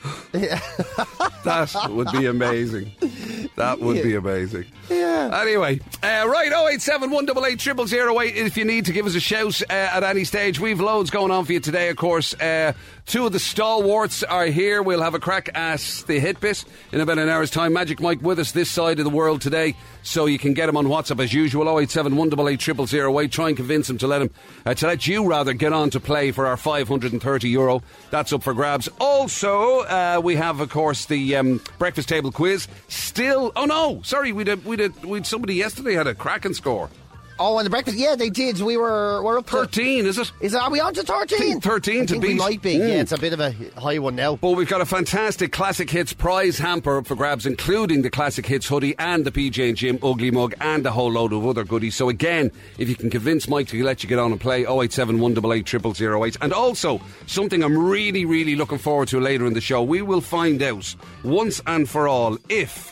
Speaker 1: That would be amazing. That would be amazing.
Speaker 2: Yeah.
Speaker 1: Anyway, right, 087 188 0008 if you need to give us a shout at any stage. We've loads going on for you today, of course. Two of the stalwarts are here. We'll have a crack at the hit bit in about an hour's time. Magic Mike with us this side of the world today, so you can get him on WhatsApp as usual. 087 188 0008. Try and convince him to let you get on to play for our €530. That's up for grabs. Also, we have, of course, the breakfast table quiz. Still, oh no, sorry, we'd somebody yesterday had a cracking score.
Speaker 2: Oh, and the breakfast, yeah, they did. We're up to
Speaker 1: 13, is it?
Speaker 2: Are we on to 13?
Speaker 1: 13 to beat.
Speaker 2: We might be. Yeah, it's a bit of a high one now.
Speaker 1: But we've got a fantastic Classic Hits prize hamper up for grabs, including the Classic Hits hoodie and the PJ and Jim Ugly mug and a whole load of other goodies. So again, if you can convince Mike to let you get on and play, 087 188 0008. And also, something I'm really, really looking forward to later in the show, we will find out once and for all if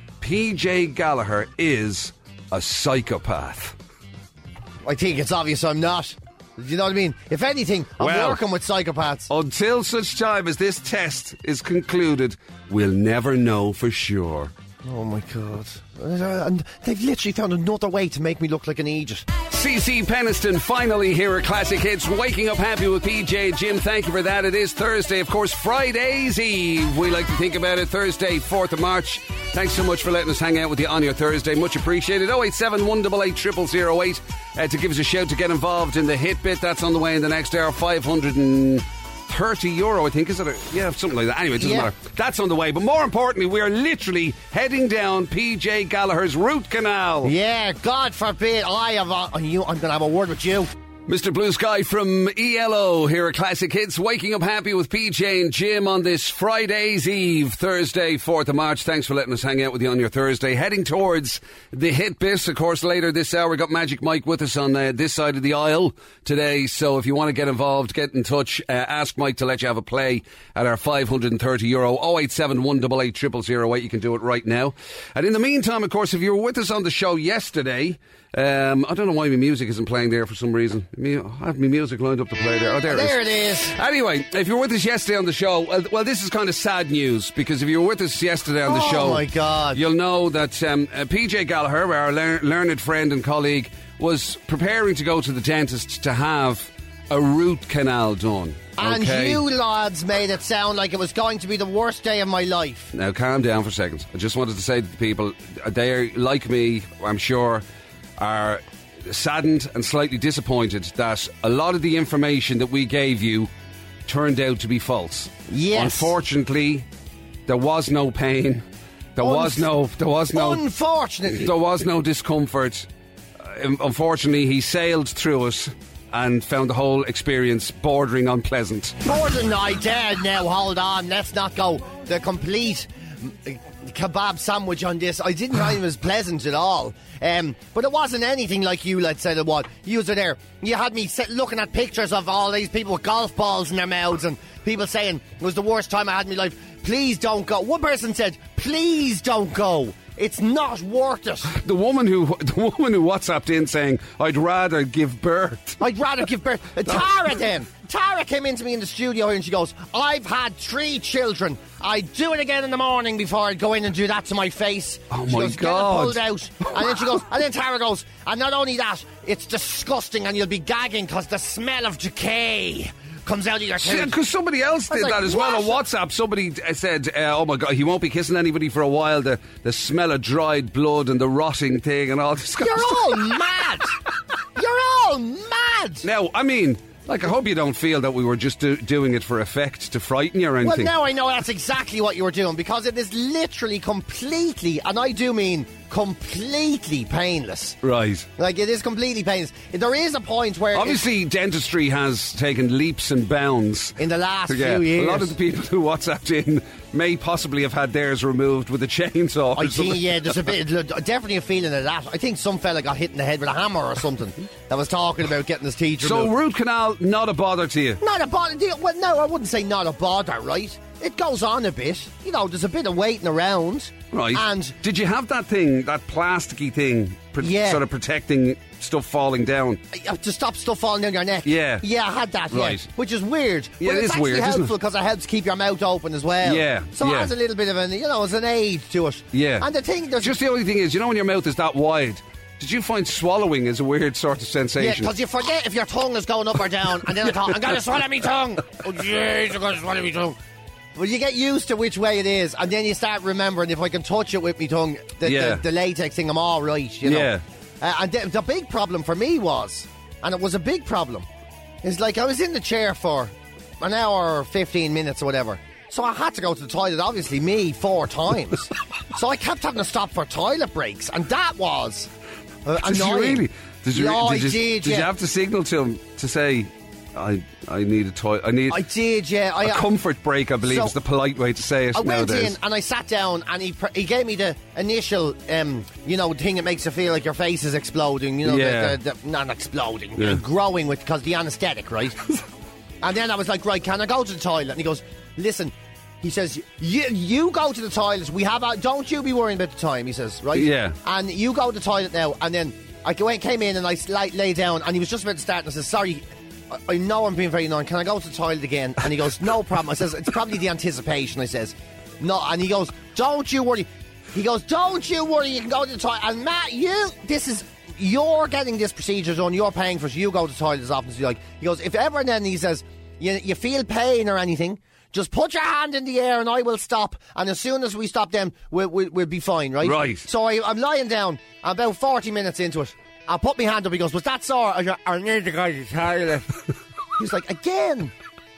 Speaker 1: PJ Gallagher is a psychopath.
Speaker 2: I think it's obvious I'm not. Do you know what I mean? If anything, I'm working with psychopaths.
Speaker 1: Until such time as this test is concluded, we'll never know for sure.
Speaker 2: Oh my God. And they've literally found another way to make me look like an idiot.
Speaker 1: CC Peniston finally here at Classic Hits, waking up happy with PJ and Jim. Thank you for that. It is Thursday, of course, Friday's Eve. We like to think about it. Thursday, 4th of March. Thanks so much for letting us hang out with you on your Thursday. Much appreciated. 087 188 0008 to give us a shout to get involved in the hit bit. That's on the way in the next hour. €530, I think, is it? Something like that. Anyway, it doesn't matter. That's on the way. But more importantly, we are literally heading down PJ Gallagher's root canal.
Speaker 2: Yeah, God forbid I'm going to have a word with you.
Speaker 1: Mr. Blue Sky from ELO here at Classic Hits, waking up happy with PJ and Jim on this Friday's Eve, Thursday, 4th of March. Thanks for letting us hang out with you on your Thursday. Heading towards the hit bit, of course, later this hour. We've got Magic Mike with us on this side of the aisle today. So if you want to get involved, get in touch. Ask Mike to let you have a play at our €530. 087 188 0008. You can do it right now. And in the meantime, of course, if you were with us on the show yesterday, I don't know why my music isn't playing there for some reason. I have my music lined up to play there. Oh, there
Speaker 2: it is.
Speaker 1: Anyway, if you were with us yesterday on the show, well, this is kind of sad news, because if you were with us yesterday on the show,
Speaker 2: my God,
Speaker 1: you'll know that PJ Gallagher, our learned friend and colleague, was preparing to go to the dentist to have a root canal done.
Speaker 2: And
Speaker 1: Okay.
Speaker 2: you lads made it sound like it was going to be the worst day of my life.
Speaker 1: Now, calm down for a second. I just wanted to say to the people, they are, like me, I'm sure, are saddened and slightly disappointed that a lot of the information that we gave you turned out to be false.
Speaker 2: Yes.
Speaker 1: Unfortunately, there was no pain. There was no
Speaker 2: Unfortunately.
Speaker 1: discomfort. Unfortunately, he sailed through it and found the whole experience bordering on pleasant.
Speaker 2: More than I dare now, hold on. Let's not go the complete kebab sandwich on this. I didn't find it was pleasant at all. But it wasn't anything like you like said it was. You were there. You had me looking at pictures of all these people with golf balls in their mouths and people saying it was the worst time I had in my life. Please don't go. One person said, please don't go. It's not worth it.
Speaker 1: The woman who WhatsApped in saying, I'd rather give birth.
Speaker 2: Tara then. Tara came into me in the studio here and she goes, I've had 3 children. I'd do it again in the morning before I'd go in and do that to my face.
Speaker 1: Oh,
Speaker 2: she
Speaker 1: my
Speaker 2: goes,
Speaker 1: God.
Speaker 2: Get it pulled out. And then she goes, and then Tara goes, and not only that, it's disgusting and you'll be gagging because the smell of decay comes out of your teeth.
Speaker 1: Because somebody else did
Speaker 2: like,
Speaker 1: that as well on
Speaker 2: what?
Speaker 1: WhatsApp. Somebody said, oh my God, he won't be kissing anybody for a while. The smell of dried blood and the rotting thing and all this kind of
Speaker 2: You're
Speaker 1: stuff.
Speaker 2: all mad. You're all mad.
Speaker 1: Now, I mean, like, I hope you don't feel that we were just doing it for effect to frighten you or
Speaker 2: Well,
Speaker 1: anything.
Speaker 2: now I know that's exactly what you were doing because it is literally completely, and I do mean completely painless.
Speaker 1: Right.
Speaker 2: Like, it is completely painless. There is a point where...
Speaker 1: Obviously, dentistry has taken leaps and bounds.
Speaker 2: in the last
Speaker 1: Yeah,
Speaker 2: few years...
Speaker 1: a lot of the people who WhatsApped in may possibly have had theirs removed with a chainsaw.
Speaker 2: I think, yeah, there's definitely a feeling of that. I think some fella got hit in the head with a hammer or something that was talking about getting his teeth removed.
Speaker 1: So, root canal, not a bother to you?
Speaker 2: Not a bother. Well, no, I wouldn't say not a bother, right? It goes on a bit. You know, there's a bit of waiting around.
Speaker 1: Right.
Speaker 2: And
Speaker 1: did you have that thing, that plasticky thing,
Speaker 2: Yeah.
Speaker 1: sort of protecting stuff falling down?
Speaker 2: to stop stuff falling down your neck.
Speaker 1: Yeah.
Speaker 2: Yeah, I had that,
Speaker 1: Right.
Speaker 2: yeah. Which is weird.
Speaker 1: Yeah,
Speaker 2: but
Speaker 1: it
Speaker 2: it's
Speaker 1: is weird,
Speaker 2: actually
Speaker 1: isn't it?
Speaker 2: helpful because it helps keep your mouth open as well.
Speaker 1: Yeah,
Speaker 2: So
Speaker 1: yeah.
Speaker 2: it has a little bit of it's an aid to it.
Speaker 1: Yeah.
Speaker 2: And the thing, there's...
Speaker 1: Just the only thing is, you know when your mouth is that wide, did you find swallowing is a weird sort of
Speaker 2: yeah,
Speaker 1: sensation?
Speaker 2: because you forget if your tongue is going up or down, and then I thought, I'm going to swallow me tongue. Oh, jeez, I'm going to swallow me tongue. Well, you get used to which way it is, and then you start remembering if I can touch it with my tongue, the latex thing, I'm all right, you know.
Speaker 1: Yeah.
Speaker 2: And the big problem for me was, and it was a big problem, is like I was in the chair for an hour or 15 minutes or whatever. So I had to go to the toilet, obviously, me 4 times. So I kept having to stop for toilet breaks, and that was
Speaker 1: Did you
Speaker 2: annoying.
Speaker 1: really? Did you,
Speaker 2: Yeah, I
Speaker 1: did
Speaker 2: did,
Speaker 1: you
Speaker 2: yeah.
Speaker 1: have to signal to him to say, I need a toilet? I
Speaker 2: did, yeah.
Speaker 1: a comfort break, I believe,
Speaker 2: So,
Speaker 1: is the polite way to say it
Speaker 2: I went
Speaker 1: nowadays.
Speaker 2: in and I sat down and he gave me the initial, thing that makes you feel like your face is exploding. You know,
Speaker 1: Yeah.
Speaker 2: the not exploding,
Speaker 1: Yeah.
Speaker 2: growing because the anaesthetic, right? And then I was like, right, can I go to the toilet? And he goes, listen. He says, you go to the toilet. Don't you be worrying about the time, he says, right?
Speaker 1: Yeah.
Speaker 2: And you go to the toilet now. And then I came in and I lay down and he was just about to start and I says, sorry, I know I'm being very annoying. Can I go to the toilet again? And he goes, no problem. I says, it's probably the anticipation, I says. No, and he goes, don't you worry. He goes, don't you worry, you can go to the toilet. And Matt, you're getting this procedure done, you're paying for it, so you go to the toilet as often as you like. He goes, if ever and then, he says, you feel pain or anything, just put your hand in the air and I will stop. And as soon as we stop them, we'll be fine, right?
Speaker 1: Right.
Speaker 2: So I'm lying down, about 40 minutes into it. I put my hand up, he goes, was that sore? I go, I need to go to the toilet. He's like, again?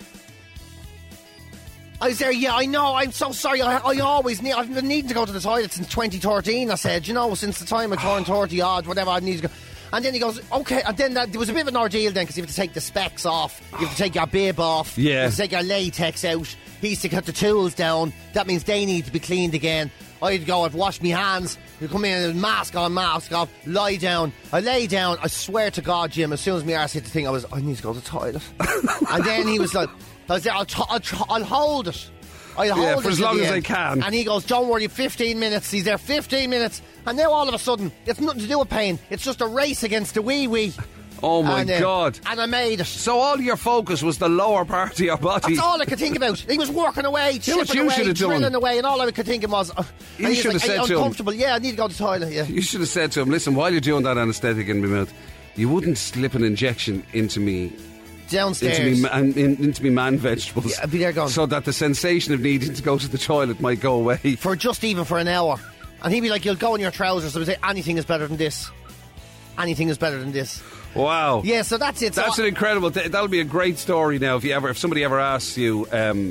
Speaker 2: I was there, yeah, I know, I'm so sorry, I always need, I've been needing to go to the toilet since 2013, I said, since the time I turned 30 odd, whatever, I need to go. And then he goes, okay, and then there was a bit of an ordeal then, because you have to take the specs off, you have to take your bib off,
Speaker 1: Yeah.
Speaker 2: you have to take your latex out, he used to cut the tools down, that means they need to be cleaned again. I'd go, I'd wash my hands, you come in, mask on, mask off, lie down. I lay down, I swear to God, Jim, as soon as my arse hit the thing, I need to go to the toilet. And then he was like, I was there, I'll hold it. I'll hold it
Speaker 1: for as
Speaker 2: till
Speaker 1: long
Speaker 2: the
Speaker 1: as I
Speaker 2: end.
Speaker 1: can.
Speaker 2: And he goes, don't worry, 15 minutes. He's there 15 minutes. And now all of a sudden, it's nothing to do with pain. It's just a race against the wee.
Speaker 1: Oh my
Speaker 2: And,
Speaker 1: God.
Speaker 2: And I made it.
Speaker 1: So all your focus was the lower part of your body.
Speaker 2: That's all I could think about. He was working away,
Speaker 1: You know what
Speaker 2: chipping
Speaker 1: you
Speaker 2: away,
Speaker 1: should have done?
Speaker 2: drilling away, and all I could think of was...
Speaker 1: You
Speaker 2: and he
Speaker 1: should
Speaker 2: was
Speaker 1: have
Speaker 2: like,
Speaker 1: said to him-
Speaker 2: uncomfortable. Yeah, I need to go to the toilet, yeah.
Speaker 1: You should have said to him, listen, while you're doing that anaesthetic in my mouth, you wouldn't slip an injection into me
Speaker 2: downstairs.
Speaker 1: into me man vegetables.
Speaker 2: Yeah, I'd be there going,
Speaker 1: so that the sensation of needing to go to the toilet might go away.
Speaker 2: For just even for an hour. And he'd be like, you'll go in your trousers. I would say, anything is better than this. Anything is better than this.
Speaker 1: Wow.
Speaker 2: Yeah, so that's it.
Speaker 1: That's an incredible... That'll be a great story now if somebody ever asks you,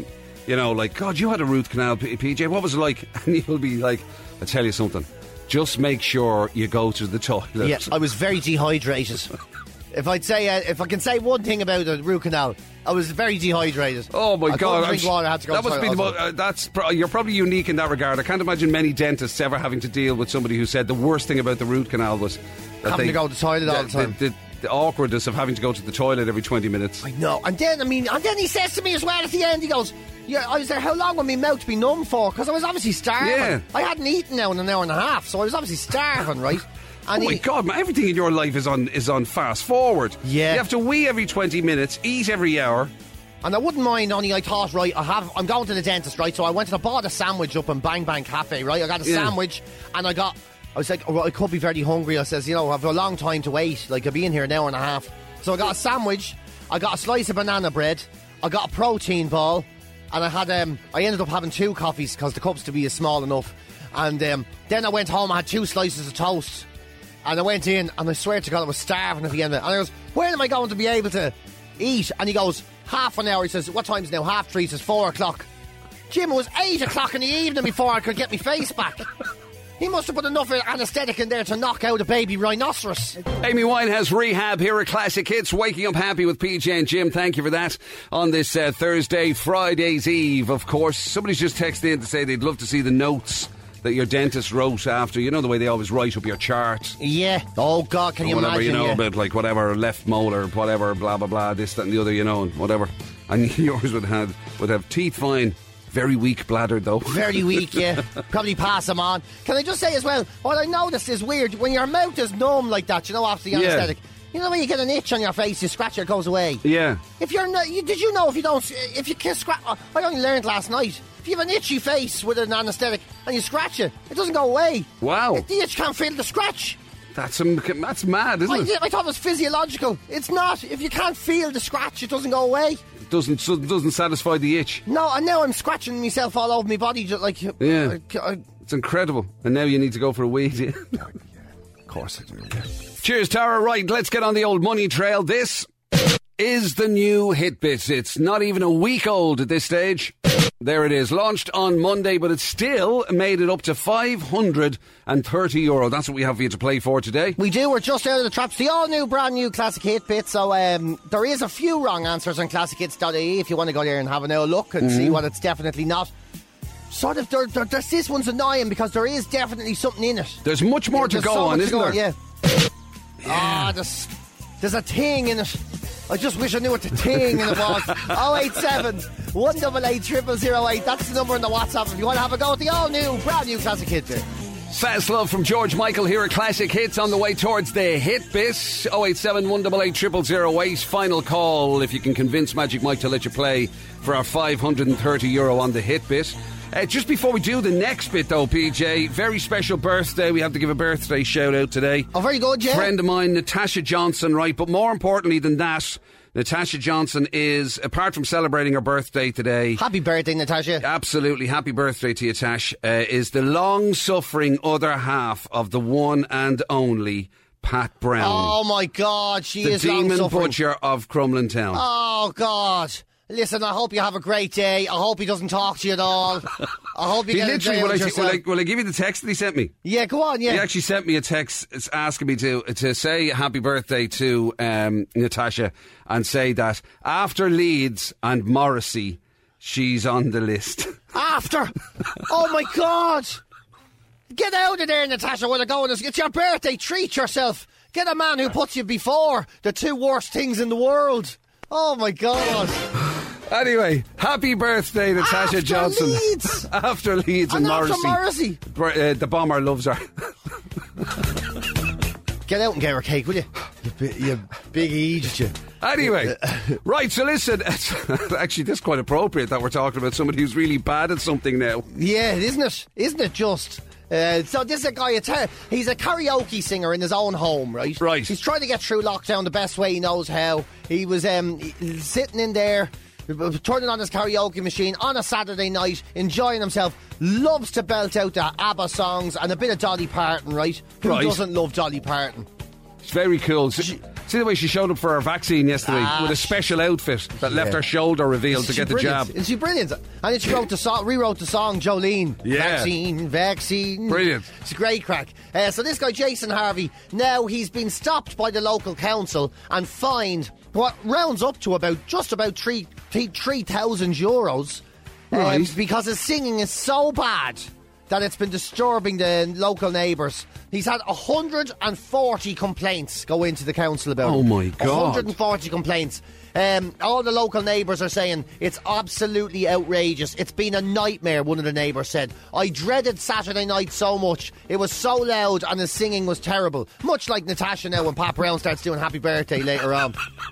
Speaker 1: like, God, you had a root canal, PJ, what was it like? And you'll be like, I'll tell you something. Just make sure you go to the toilet.
Speaker 2: Yeah, I was very dehydrated. If I can say one thing about the root canal, I was very dehydrated.
Speaker 1: Oh my God!
Speaker 2: I couldn't drink water. I had to go.
Speaker 1: That must be the most. You're probably unique in that regard. I can't imagine many dentists ever having to deal with somebody who said the worst thing about the root canal was that
Speaker 2: having to go to the toilet all the time.
Speaker 1: The awkwardness of having to go to the toilet every 20 minutes.
Speaker 2: I know. And then he says to me as well at the end, he goes, "Yeah, I was there. How long will my mouth be numb for? Because I was obviously starving.
Speaker 1: Yeah.
Speaker 2: I hadn't eaten now in an hour and a half, so I was obviously starving, right?" And
Speaker 1: my God, man, everything in your life is on fast forward.
Speaker 2: Yeah.
Speaker 1: You have to wee every 20 minutes, eat every hour.
Speaker 2: And I wouldn't mind, only I thought, right, I'm going to the dentist, right? So I went and I bought a sandwich up in Bang Bang Cafe, right? I got a sandwich, and I was like, I could be very hungry. I says, I have a long time to wait. Like, I'll be in here an hour and a half. So I got a sandwich, I got a slice of banana bread, I got a protein ball, and I ended up having 2 coffees because the cups to be is small enough. And then I went home, I had 2 slices of toast. And I went in, and I swear to God, I was starving at the end of it. And I goes, when am I going to be able to eat? And he goes, half an hour. He says, what time is it now? 3:30. He says, 4 o'clock. Jim, it was 8 o'clock in the evening before I could get my face back. He must have put enough anaesthetic in there to knock out a baby rhinoceros.
Speaker 1: Amy Winehouse, Rehab, here at Classic Hits. Waking up happy with PJ and Jim. Thank you for that. On this Thursday, Friday's Eve, of course. Somebody's just texted in to say they'd love to see the notes that your dentist wrote after, the way they always write up your chart.
Speaker 2: Yeah. Oh, God, can you
Speaker 1: whatever,
Speaker 2: imagine?
Speaker 1: About like whatever, left molar, whatever, blah, blah, blah, this, that and the other, and whatever. And yours would have teeth fine. Very weak bladder, though.
Speaker 2: Very weak, yeah. Probably pass them on. Can I just say as well, what I noticed is weird, when your mouth is numb like that, after the anaesthetic, when you get an itch on your face, you scratch it, it goes away.
Speaker 1: Yeah.
Speaker 2: If you're not, did you know if you can scratch, I only learned last night, if you have an itchy face with an anaesthetic and you scratch it, it doesn't go away.
Speaker 1: Wow.
Speaker 2: The itch can't feel the scratch.
Speaker 1: That's mad, isn't it?
Speaker 2: I thought it was physiological. It's not. If you can't feel the scratch, it doesn't go away.
Speaker 1: It doesn't satisfy the itch.
Speaker 2: No, and now I'm scratching myself all over my body. Just like,
Speaker 1: yeah. It's incredible. And now you need to go for a wee.
Speaker 3: Yeah, of course I do. Yeah.
Speaker 1: Cheers, Tara. Right, let's get on the old money trail. This is the new Hitbit. It's not even a week old at this stage. There it is. Launched on Monday, but it's still made it up to €530. That's what we have for you to play for today.
Speaker 2: We do. We're just out of the traps. The all-new, brand-new Classic Hitbit. So there is a few wrong answers on classichits.ie if you want to go there and have an old look and see what it's definitely not. Sort of, this one's annoying because there is definitely something in it.
Speaker 1: There's much more to go on, isn't there?
Speaker 2: Yeah. There's a thing in it. I just wish I knew what the thing in it was. 087 188 0008. That's the number in the WhatsApp if you want to have a go at the all-new, brand-new Classic Hitbit.
Speaker 1: Fast Love from George Michael here at Classic Hits on the way towards the Hitbit. 087 188 0008. Final call if you can convince Magic Mike to let you play for our €530 on the Hitbit. Just before we do the next bit, though, PJ, very special birthday. We have to give a birthday shout-out today.
Speaker 2: Oh, very good, yeah.
Speaker 1: Friend of mine, Natasha Johnson, right? But more importantly than that, Natasha Johnson is, apart from celebrating her birthday today...
Speaker 2: Happy birthday, Natasha.
Speaker 1: Absolutely. Happy birthday to you, Tash. Is the long-suffering other half of the one and only Pat Brown.
Speaker 2: Oh, my God, she is
Speaker 1: long-suffering. The demon
Speaker 2: long-suffering.
Speaker 1: butcher of Crumlin Town.
Speaker 2: Oh, God. Listen, I hope you have a great day. I hope he doesn't talk to you at all. I hope you get a day with yourself.
Speaker 1: Will I give you the text that he sent me?
Speaker 2: Yeah, go on, yeah.
Speaker 1: He actually sent me a text asking me to say happy birthday to Natasha and say that after Leeds and Morrissey, she's on the list.
Speaker 2: After? Oh, my God. Get out of there, Natasha, where they're going. It's your birthday. Treat yourself. Get a man who puts you before the 2 worst things in the world. Oh, my God.
Speaker 1: Anyway, happy birthday, Natasha Johnson.
Speaker 2: Leeds.
Speaker 1: After Leeds and Morrissey.
Speaker 2: After Morrissey.
Speaker 1: The bomber loves her.
Speaker 2: Get out and get her cake, will you? You big idiot, you.
Speaker 1: Anyway, right, so listen, actually, this is quite appropriate that we're talking about somebody who's really bad at something now.
Speaker 2: Yeah, isn't it? Isn't it just? So this is a guy, he's a karaoke singer in his own home, right?
Speaker 1: Right.
Speaker 2: He's trying to get through lockdown the best way he knows how. He was sitting in there, turning on his karaoke machine on a Saturday night, enjoying himself. Loves to belt out the ABBA songs and a bit of Dolly Parton, right? Who
Speaker 1: Right.
Speaker 2: doesn't love Dolly Parton?
Speaker 1: It's very cool. See the way she showed up for her vaccine yesterday with a special outfit that left her shoulder revealed to get the jab.
Speaker 2: Isn't she brilliant? And then she rewrote the song, Jolene.
Speaker 1: Yeah.
Speaker 2: Vaccine.
Speaker 1: Brilliant.
Speaker 2: It's a great crack. So this guy, Jason Harvey, now he's been stopped by the local council and fined what rounds up to just about 3,000 euros.
Speaker 1: Right.
Speaker 2: Because his singing is so bad that it's been disturbing the local neighbours. He's had 140 complaints go into the council about
Speaker 1: Oh
Speaker 2: him.
Speaker 1: my God.
Speaker 2: 140 complaints. All the local neighbours are saying it's absolutely outrageous. It's been a nightmare, one of the neighbours said. I dreaded Saturday night so much. It was so loud and his singing was terrible. Much like Natasha now when Pat Brown starts doing Happy Birthday later on.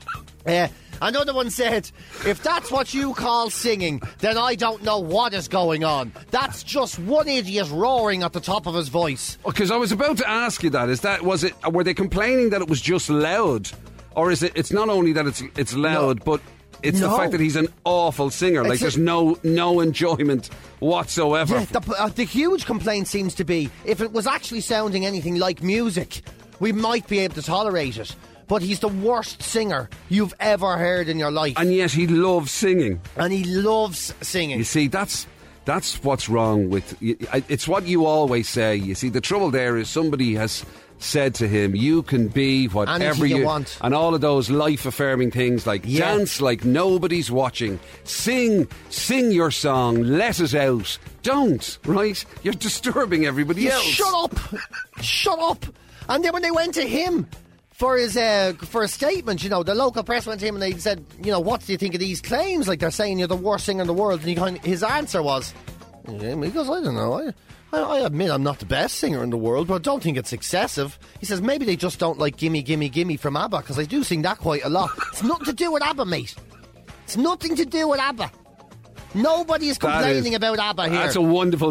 Speaker 2: Another one said, if that's what you call singing, then I don't know what is going on. That's just one idiot roaring at the top of his voice.
Speaker 1: Because I was about to ask you that. Were they complaining that it was just loud? Or is it's not only that it's loud, but it's the fact that he's an awful singer. Like, there's no enjoyment whatsoever.
Speaker 2: Yeah, the huge complaint seems to be, if it was actually sounding anything like music, we might be able to tolerate it. But he's the worst singer you've ever heard in your life.
Speaker 1: And yet he loves singing.
Speaker 2: And he loves singing.
Speaker 1: You see, that's what's wrong with... It's what you always say. You see, the trouble there is somebody has said to him, you can be whatever
Speaker 2: anything you want.
Speaker 1: And all of those life-affirming things like dance like nobody's watching. Sing your song. Let us out. Don't, right? You're disturbing everybody else.
Speaker 2: Shut up. And then when they went to him... For his statement, the local press went to him and they said, what do you think of these claims? Like, they're saying you're the worst singer in the world. And his answer was, he goes, I don't know. I admit I'm not the best singer in the world, but I don't think it's excessive. He says, maybe they just don't like Gimme, Gimme, Gimme from ABBA, because I do sing that quite a lot. It's nothing to do with ABBA, mate. It's nothing to do with ABBA. Nobody is complaining about ABBA here.
Speaker 1: That's a wonderful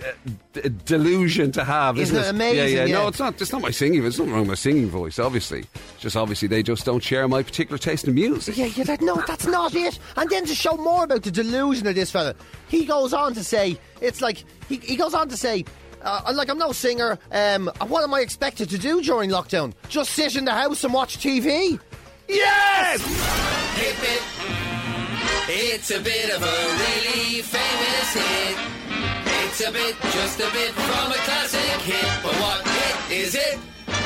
Speaker 1: delusion to have, isn't it?
Speaker 2: Isn't it amazing?
Speaker 1: Yeah. No, it's not my singing. There's nothing wrong with my singing voice, obviously. Just obviously they just don't share my particular taste in music.
Speaker 2: No, that's not it. And then to show more about the delusion of this fella, he goes on to say, it's like, he goes on to say, I'm no singer. What am I expected to do during lockdown? Just sit in the house and watch TV?
Speaker 1: Yes!
Speaker 5: Hip it. It's a bit of a really famous hit. It's just a bit from a classic hit. But what hit is it?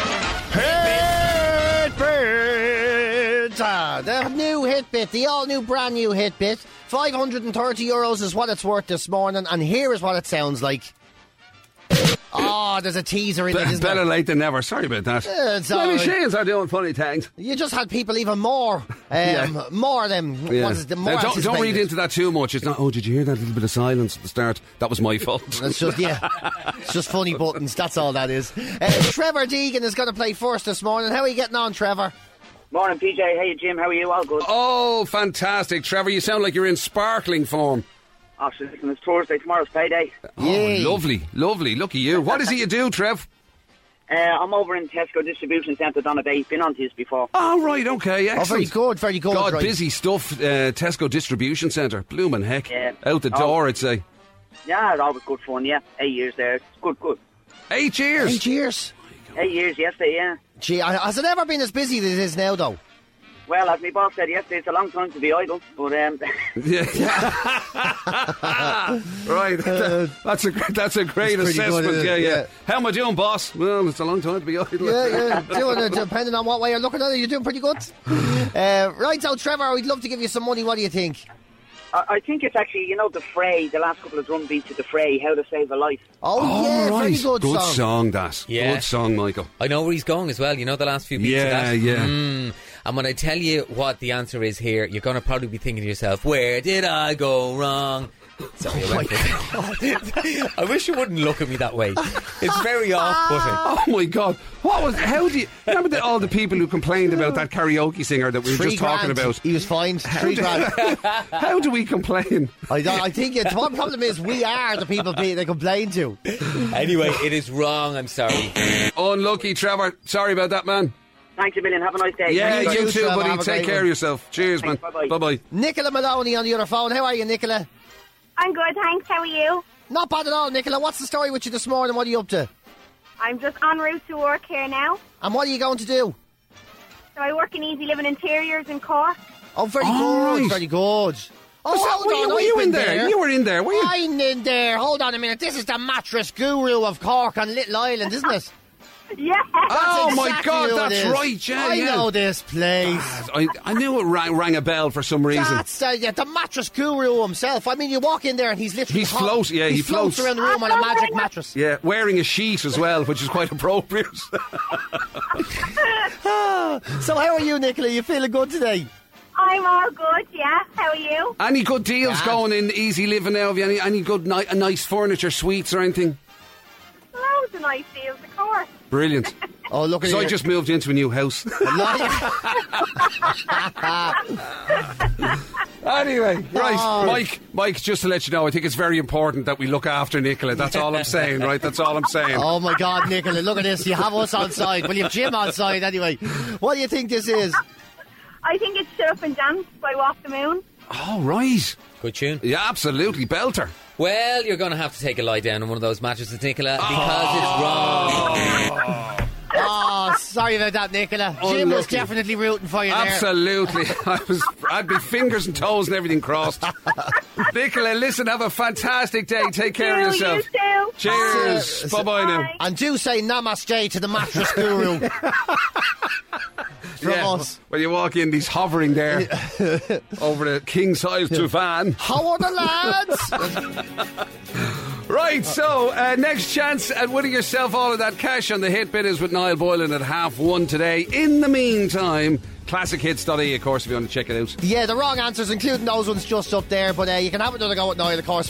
Speaker 2: Hit Bit! The new Hit Bit, the all-new brand new Hit Bit. €530 is what it's worth this morning, and here is what it sounds like. Oh, there's a teaser in it, isn't
Speaker 1: Better
Speaker 2: there?
Speaker 1: late than never. Sorry about that.
Speaker 2: It's
Speaker 1: Maybe
Speaker 2: all right.
Speaker 1: Shane's are doing funny things.
Speaker 2: You just had people even more more of them.
Speaker 1: Yeah.
Speaker 2: What is the more
Speaker 1: Now, don't read
Speaker 2: anticipated.
Speaker 1: into that too much. It's not, did you hear that little bit of silence at the start? That was my fault.
Speaker 2: It's just, it's just funny buttons. That's all that is. Trevor Deegan is going to play first this morning. How are you getting on, Trevor?
Speaker 6: Morning, PJ. Hey, Jim. How are you? All good.
Speaker 1: Oh, fantastic. Trevor, you sound like you're in sparkling form.
Speaker 6: Oh, so listen, it's Thursday. Tomorrow's payday.
Speaker 1: Oh, lovely. Look at you. What is it you do, Trev?
Speaker 6: I'm over in Tesco Distribution Centre, Donabate. Been on to this before.
Speaker 1: Oh, right, okay, excellent.
Speaker 2: Very good.
Speaker 1: God,
Speaker 2: right.
Speaker 1: busy stuff, Tesco Distribution Centre. Bloomin' heck.
Speaker 6: Yeah.
Speaker 1: Out the door, I'd say.
Speaker 6: Yeah, it's always good fun, yeah. 8 years there. It's good.
Speaker 1: 8 years?
Speaker 2: 8 years?
Speaker 6: 8 years yesterday, yeah.
Speaker 2: Gee, has it ever been as busy as it is now, though?
Speaker 6: Well, as my boss said yesterday, it's a long time to be idle, but
Speaker 1: Yeah. Right. That's a great
Speaker 2: pretty
Speaker 1: assessment.
Speaker 2: good, isn't it?
Speaker 1: Yeah.
Speaker 2: Yeah.
Speaker 1: How am I doing, boss? Well, it's a long time to be idle.
Speaker 2: Yeah. Doing it, depending on what way you're looking at it, you're doing pretty good. Right, so Trevor, we'd love to give you some money. What do you think?
Speaker 6: I think it's actually, the Fray, the last couple of drum beats of the Fray, How to Save a Life.
Speaker 2: Oh, yeah,
Speaker 1: right.
Speaker 2: very good
Speaker 1: song, that.
Speaker 7: Yeah.
Speaker 1: Good song, Michael.
Speaker 7: I know where he's going as well. You know the last few beats of that?
Speaker 1: Yeah.
Speaker 7: And when I tell you what the answer is here, you're going to probably be thinking to yourself, where did I go wrong? Sorry, I wish you wouldn't look at me that way. It's very off-putting.
Speaker 1: Oh my God! How do you remember all the people who complained about that karaoke singer that we were just talking about?
Speaker 2: He was fined $3,000.
Speaker 1: How do we complain?
Speaker 2: I think the problem is we are the people they complain to.
Speaker 7: Anyway, it is wrong. I'm sorry.
Speaker 1: Unlucky, Trevor. Sorry about that, man.
Speaker 6: Thanks a million. Have a nice day.
Speaker 1: Yeah,
Speaker 2: Thank
Speaker 1: you
Speaker 2: you,
Speaker 1: too,
Speaker 2: Trevor.
Speaker 1: buddy.
Speaker 2: Have a
Speaker 1: Take
Speaker 2: great
Speaker 1: care
Speaker 2: one.
Speaker 1: of yourself. Cheers, man.
Speaker 6: Thanks, bye-bye.
Speaker 1: Bye-bye.
Speaker 2: Nicola Maloney on the other phone. How are you, Nicola?
Speaker 8: I'm good, thanks. How are you?
Speaker 2: Not bad at all, Nicola. What's the story with you this morning? What are you up to?
Speaker 8: I'm just en route to work here now.
Speaker 2: And what are you going to do?
Speaker 8: So I work in Easy Living Interiors in Cork.
Speaker 2: Oh, very
Speaker 1: All
Speaker 2: good,
Speaker 1: right.
Speaker 2: very good. Oh, hold on,
Speaker 1: were you
Speaker 2: I've
Speaker 1: in
Speaker 2: been
Speaker 1: there? You were in there, were you?
Speaker 2: I'm in there. Hold on a minute. This is the mattress guru of Cork on Little Island, isn't it?
Speaker 8: Yeah.
Speaker 1: Oh my
Speaker 2: exactly
Speaker 1: God,
Speaker 2: who it
Speaker 1: that's
Speaker 2: is.
Speaker 1: right. Yeah,
Speaker 2: I
Speaker 1: yeah.
Speaker 2: know this place.
Speaker 1: I knew it rang a bell for some reason.
Speaker 2: That's the mattress guru himself. I mean, you walk in there and he's literally
Speaker 1: He's floating, yeah, he
Speaker 2: floats
Speaker 1: floats.
Speaker 2: around the room on a magic mattress.
Speaker 1: Yeah, wearing a sheet as well, which is quite appropriate.
Speaker 2: So how are you, Nicola? You feeling good today?
Speaker 8: I'm all good, yeah. How are you?
Speaker 1: Any good deals
Speaker 2: Yeah.
Speaker 1: going in Easy Living now? Have you any good nice furniture, suites or anything?
Speaker 8: Loads of nice deals, of course.
Speaker 1: Brilliant.
Speaker 2: Oh, look at
Speaker 1: So I
Speaker 2: you.
Speaker 1: just moved into a new house. Anyway, right,
Speaker 2: Oh.
Speaker 1: Mike, just to let you know, I think it's very important that we look after Nicola. That's all I'm saying, right? That's all I'm saying.
Speaker 2: Oh my God, Nicola, look at this. You have us on side. Well, you have Jim on side anyway. What do you think this is?
Speaker 8: I think it's Shut Up and Dance by Walk the Moon.
Speaker 1: All right.
Speaker 7: Good tune.
Speaker 1: Yeah, absolutely. Belter.
Speaker 7: Well, you're going to have to take a lie down on one of those mattresses, Nicola, because it's wrong.
Speaker 2: Oh, sorry about that, Nicola. Jim was
Speaker 1: Unlucky.
Speaker 2: definitely rooting for you there.
Speaker 1: Absolutely. I'd be fingers and toes and everything crossed. Nicola, listen, have a fantastic day. Take care of yourself.
Speaker 8: You too.
Speaker 1: Cheers. Bye-bye now.
Speaker 8: Bye.
Speaker 2: And do say namaste to the mattress guru. From us.
Speaker 1: When you walk in, he's hovering there over the king-size divan.
Speaker 2: How are the lads?
Speaker 1: Right, so next chance at winning yourself all of that cash on the hit bit is with Niall Boylan at 1:30 today. In the meantime, classichits.ie, of course, if you want to check it out.
Speaker 2: Yeah, the wrong answers, including those ones just up there, but you can have another go at Niall, of course.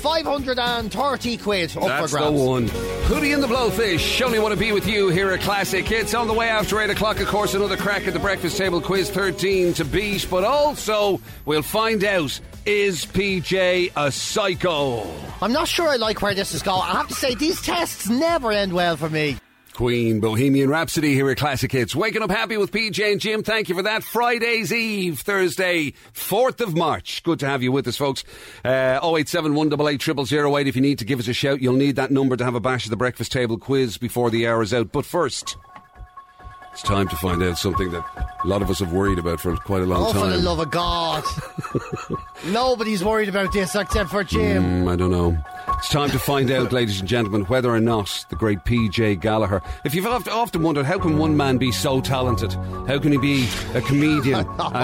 Speaker 2: 530 quid up
Speaker 1: That's
Speaker 2: for
Speaker 1: the
Speaker 2: grabs.
Speaker 1: one. Hootie and the Blowfish. Only want to be with you here at Classic Hits. On the way after 8 o'clock, of course, another crack at the breakfast table quiz, 13 to beat. But also, we'll find out, is PJ a psycho?
Speaker 2: I'm not sure I like where this is going. I have to say, these tests never end well for me.
Speaker 1: Queen Bohemian Rhapsody here at Classic Hits. Waking up happy with PJ and Jim. Thank you for that. Friday's Eve, Thursday, 4th of March. Good to have you with us, folks. 0871 88 0008 if you need to give us a shout. You'll need that number to have a bash at the breakfast table quiz before the hour is out. But first, it's time to find out something that a lot of us have worried about for quite a long
Speaker 2: Oh,
Speaker 1: time.
Speaker 2: for the love of God. Nobody's worried about this except for Jim.
Speaker 1: I don't know. It's time to find out, ladies and gentlemen, whether or not the great PJ Gallagher. If you've often wondered, how can one man be so talented? How can he be a comedian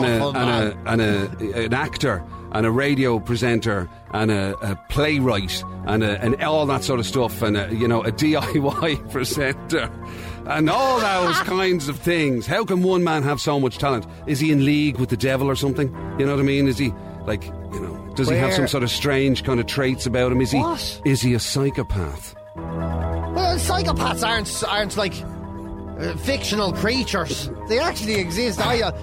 Speaker 1: and an actor and a radio presenter and a playwright and all that sort of stuff and a DIY presenter and all those kinds of things? How can one man have so much talent? Is he in league with the devil or something? You know what I mean? Is he does he have some sort of strange kind of traits about him? Is he a psychopath?
Speaker 2: Well, psychopaths aren't like fictional creatures. They actually exist.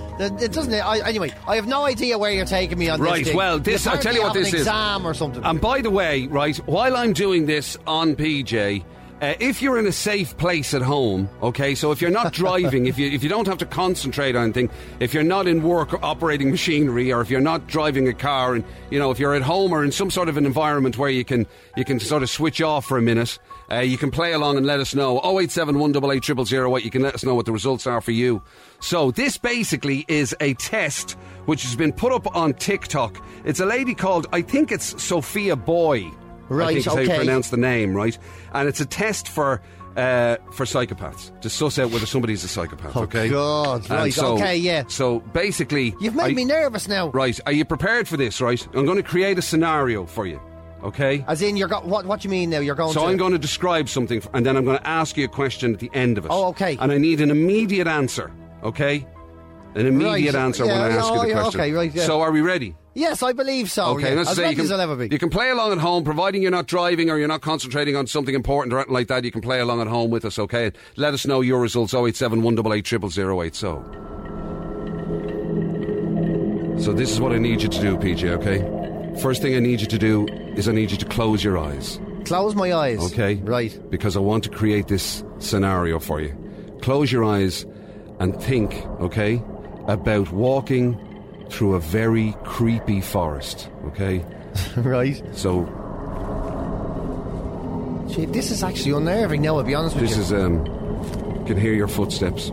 Speaker 2: Anyway, I have no idea where you're taking me on this.
Speaker 1: Right,
Speaker 2: thing.
Speaker 1: well, this I'll tell you what
Speaker 2: have
Speaker 1: this
Speaker 2: an
Speaker 1: is.
Speaker 2: Exam or something.
Speaker 1: And by the way, right, while I'm doing this on PJ, if you're in a safe place at home, okay, so if you're not driving, if you don't have to concentrate on anything, if you're not in work or operating machinery, or if you're not driving a car, and if you're at home or in some sort of an environment where you can sort of switch off for a minute, you can play along and let us know. 0871 88 0008. You can let us know what the results are for you. So this basically is a test which has been put up on TikTok. It's a lady called, I think it's Sophia Boy.
Speaker 2: Right,
Speaker 1: I think is how you
Speaker 2: okay.
Speaker 1: pronounce the name, right? And it's a test for psychopaths to suss out whether somebody's a psychopath. Okay.
Speaker 2: God,
Speaker 1: And
Speaker 2: right, okay, yeah.
Speaker 1: So basically,
Speaker 2: You've made me nervous now.
Speaker 1: Right? Are you prepared for this? Right? I'm going to create a scenario for you. Okay.
Speaker 2: As in, what do you mean now? You're going
Speaker 1: So
Speaker 2: to...
Speaker 1: I'm going to describe something, and then I'm going to ask you a question at the end of it.
Speaker 2: Oh, okay.
Speaker 1: And I need an immediate answer. Okay. An immediate
Speaker 2: Right.
Speaker 1: answer when I ask you the question.
Speaker 2: Okay, right, yeah.
Speaker 1: So are we ready?
Speaker 2: Yes, I believe so.
Speaker 1: Okay,
Speaker 2: yeah.
Speaker 1: let's
Speaker 2: As
Speaker 1: say
Speaker 2: ready as I'll ever be.
Speaker 1: you can play along at home, providing you're not driving or you're not concentrating on something important or anything like that. You can play along at home with us, okay? Let us know your results, 087 188 0008. So this is what I need you to do, PJ, okay? First thing I need you to do is I need you to close your eyes.
Speaker 2: Close my eyes.
Speaker 1: Okay.
Speaker 2: Right.
Speaker 1: Because I want to create this scenario for you. Close your eyes and think, okay, about walking through a very creepy forest, okay?
Speaker 2: Right.
Speaker 1: So
Speaker 2: Gee, this is actually unnerving now, I'll be honest with
Speaker 1: this
Speaker 2: you.
Speaker 1: is, you can hear your footsteps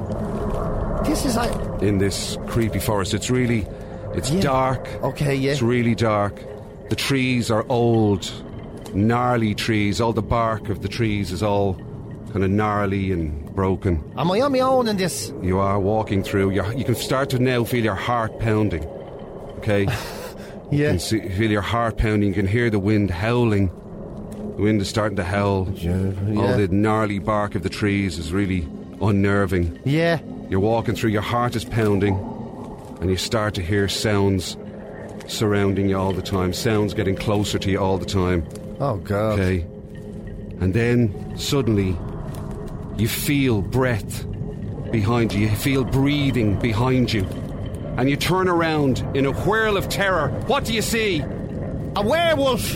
Speaker 2: This is like...
Speaker 1: in this creepy forest. It's
Speaker 2: Yeah.
Speaker 1: dark.
Speaker 2: Okay, yeah.
Speaker 1: It's really dark. The trees are old, gnarly trees. All the bark of the trees is all kind of gnarly and broken.
Speaker 2: Am I on my own in this?
Speaker 1: You are walking through. You can start to now feel your heart pounding. Okay? You
Speaker 2: Yeah.
Speaker 1: can feel your heart pounding. You can hear the wind howling. The wind is starting to howl. All the gnarly bark of the trees is really unnerving.
Speaker 2: Yeah.
Speaker 1: You're walking through, your heart is pounding, and you start to hear sounds surrounding you all the time. Sounds getting closer to you all the time.
Speaker 2: Oh, God.
Speaker 1: Okay? And then, suddenly, you feel breath behind you. You feel breathing behind you. And you turn around in a whirl of terror. What do you see?
Speaker 2: A werewolf!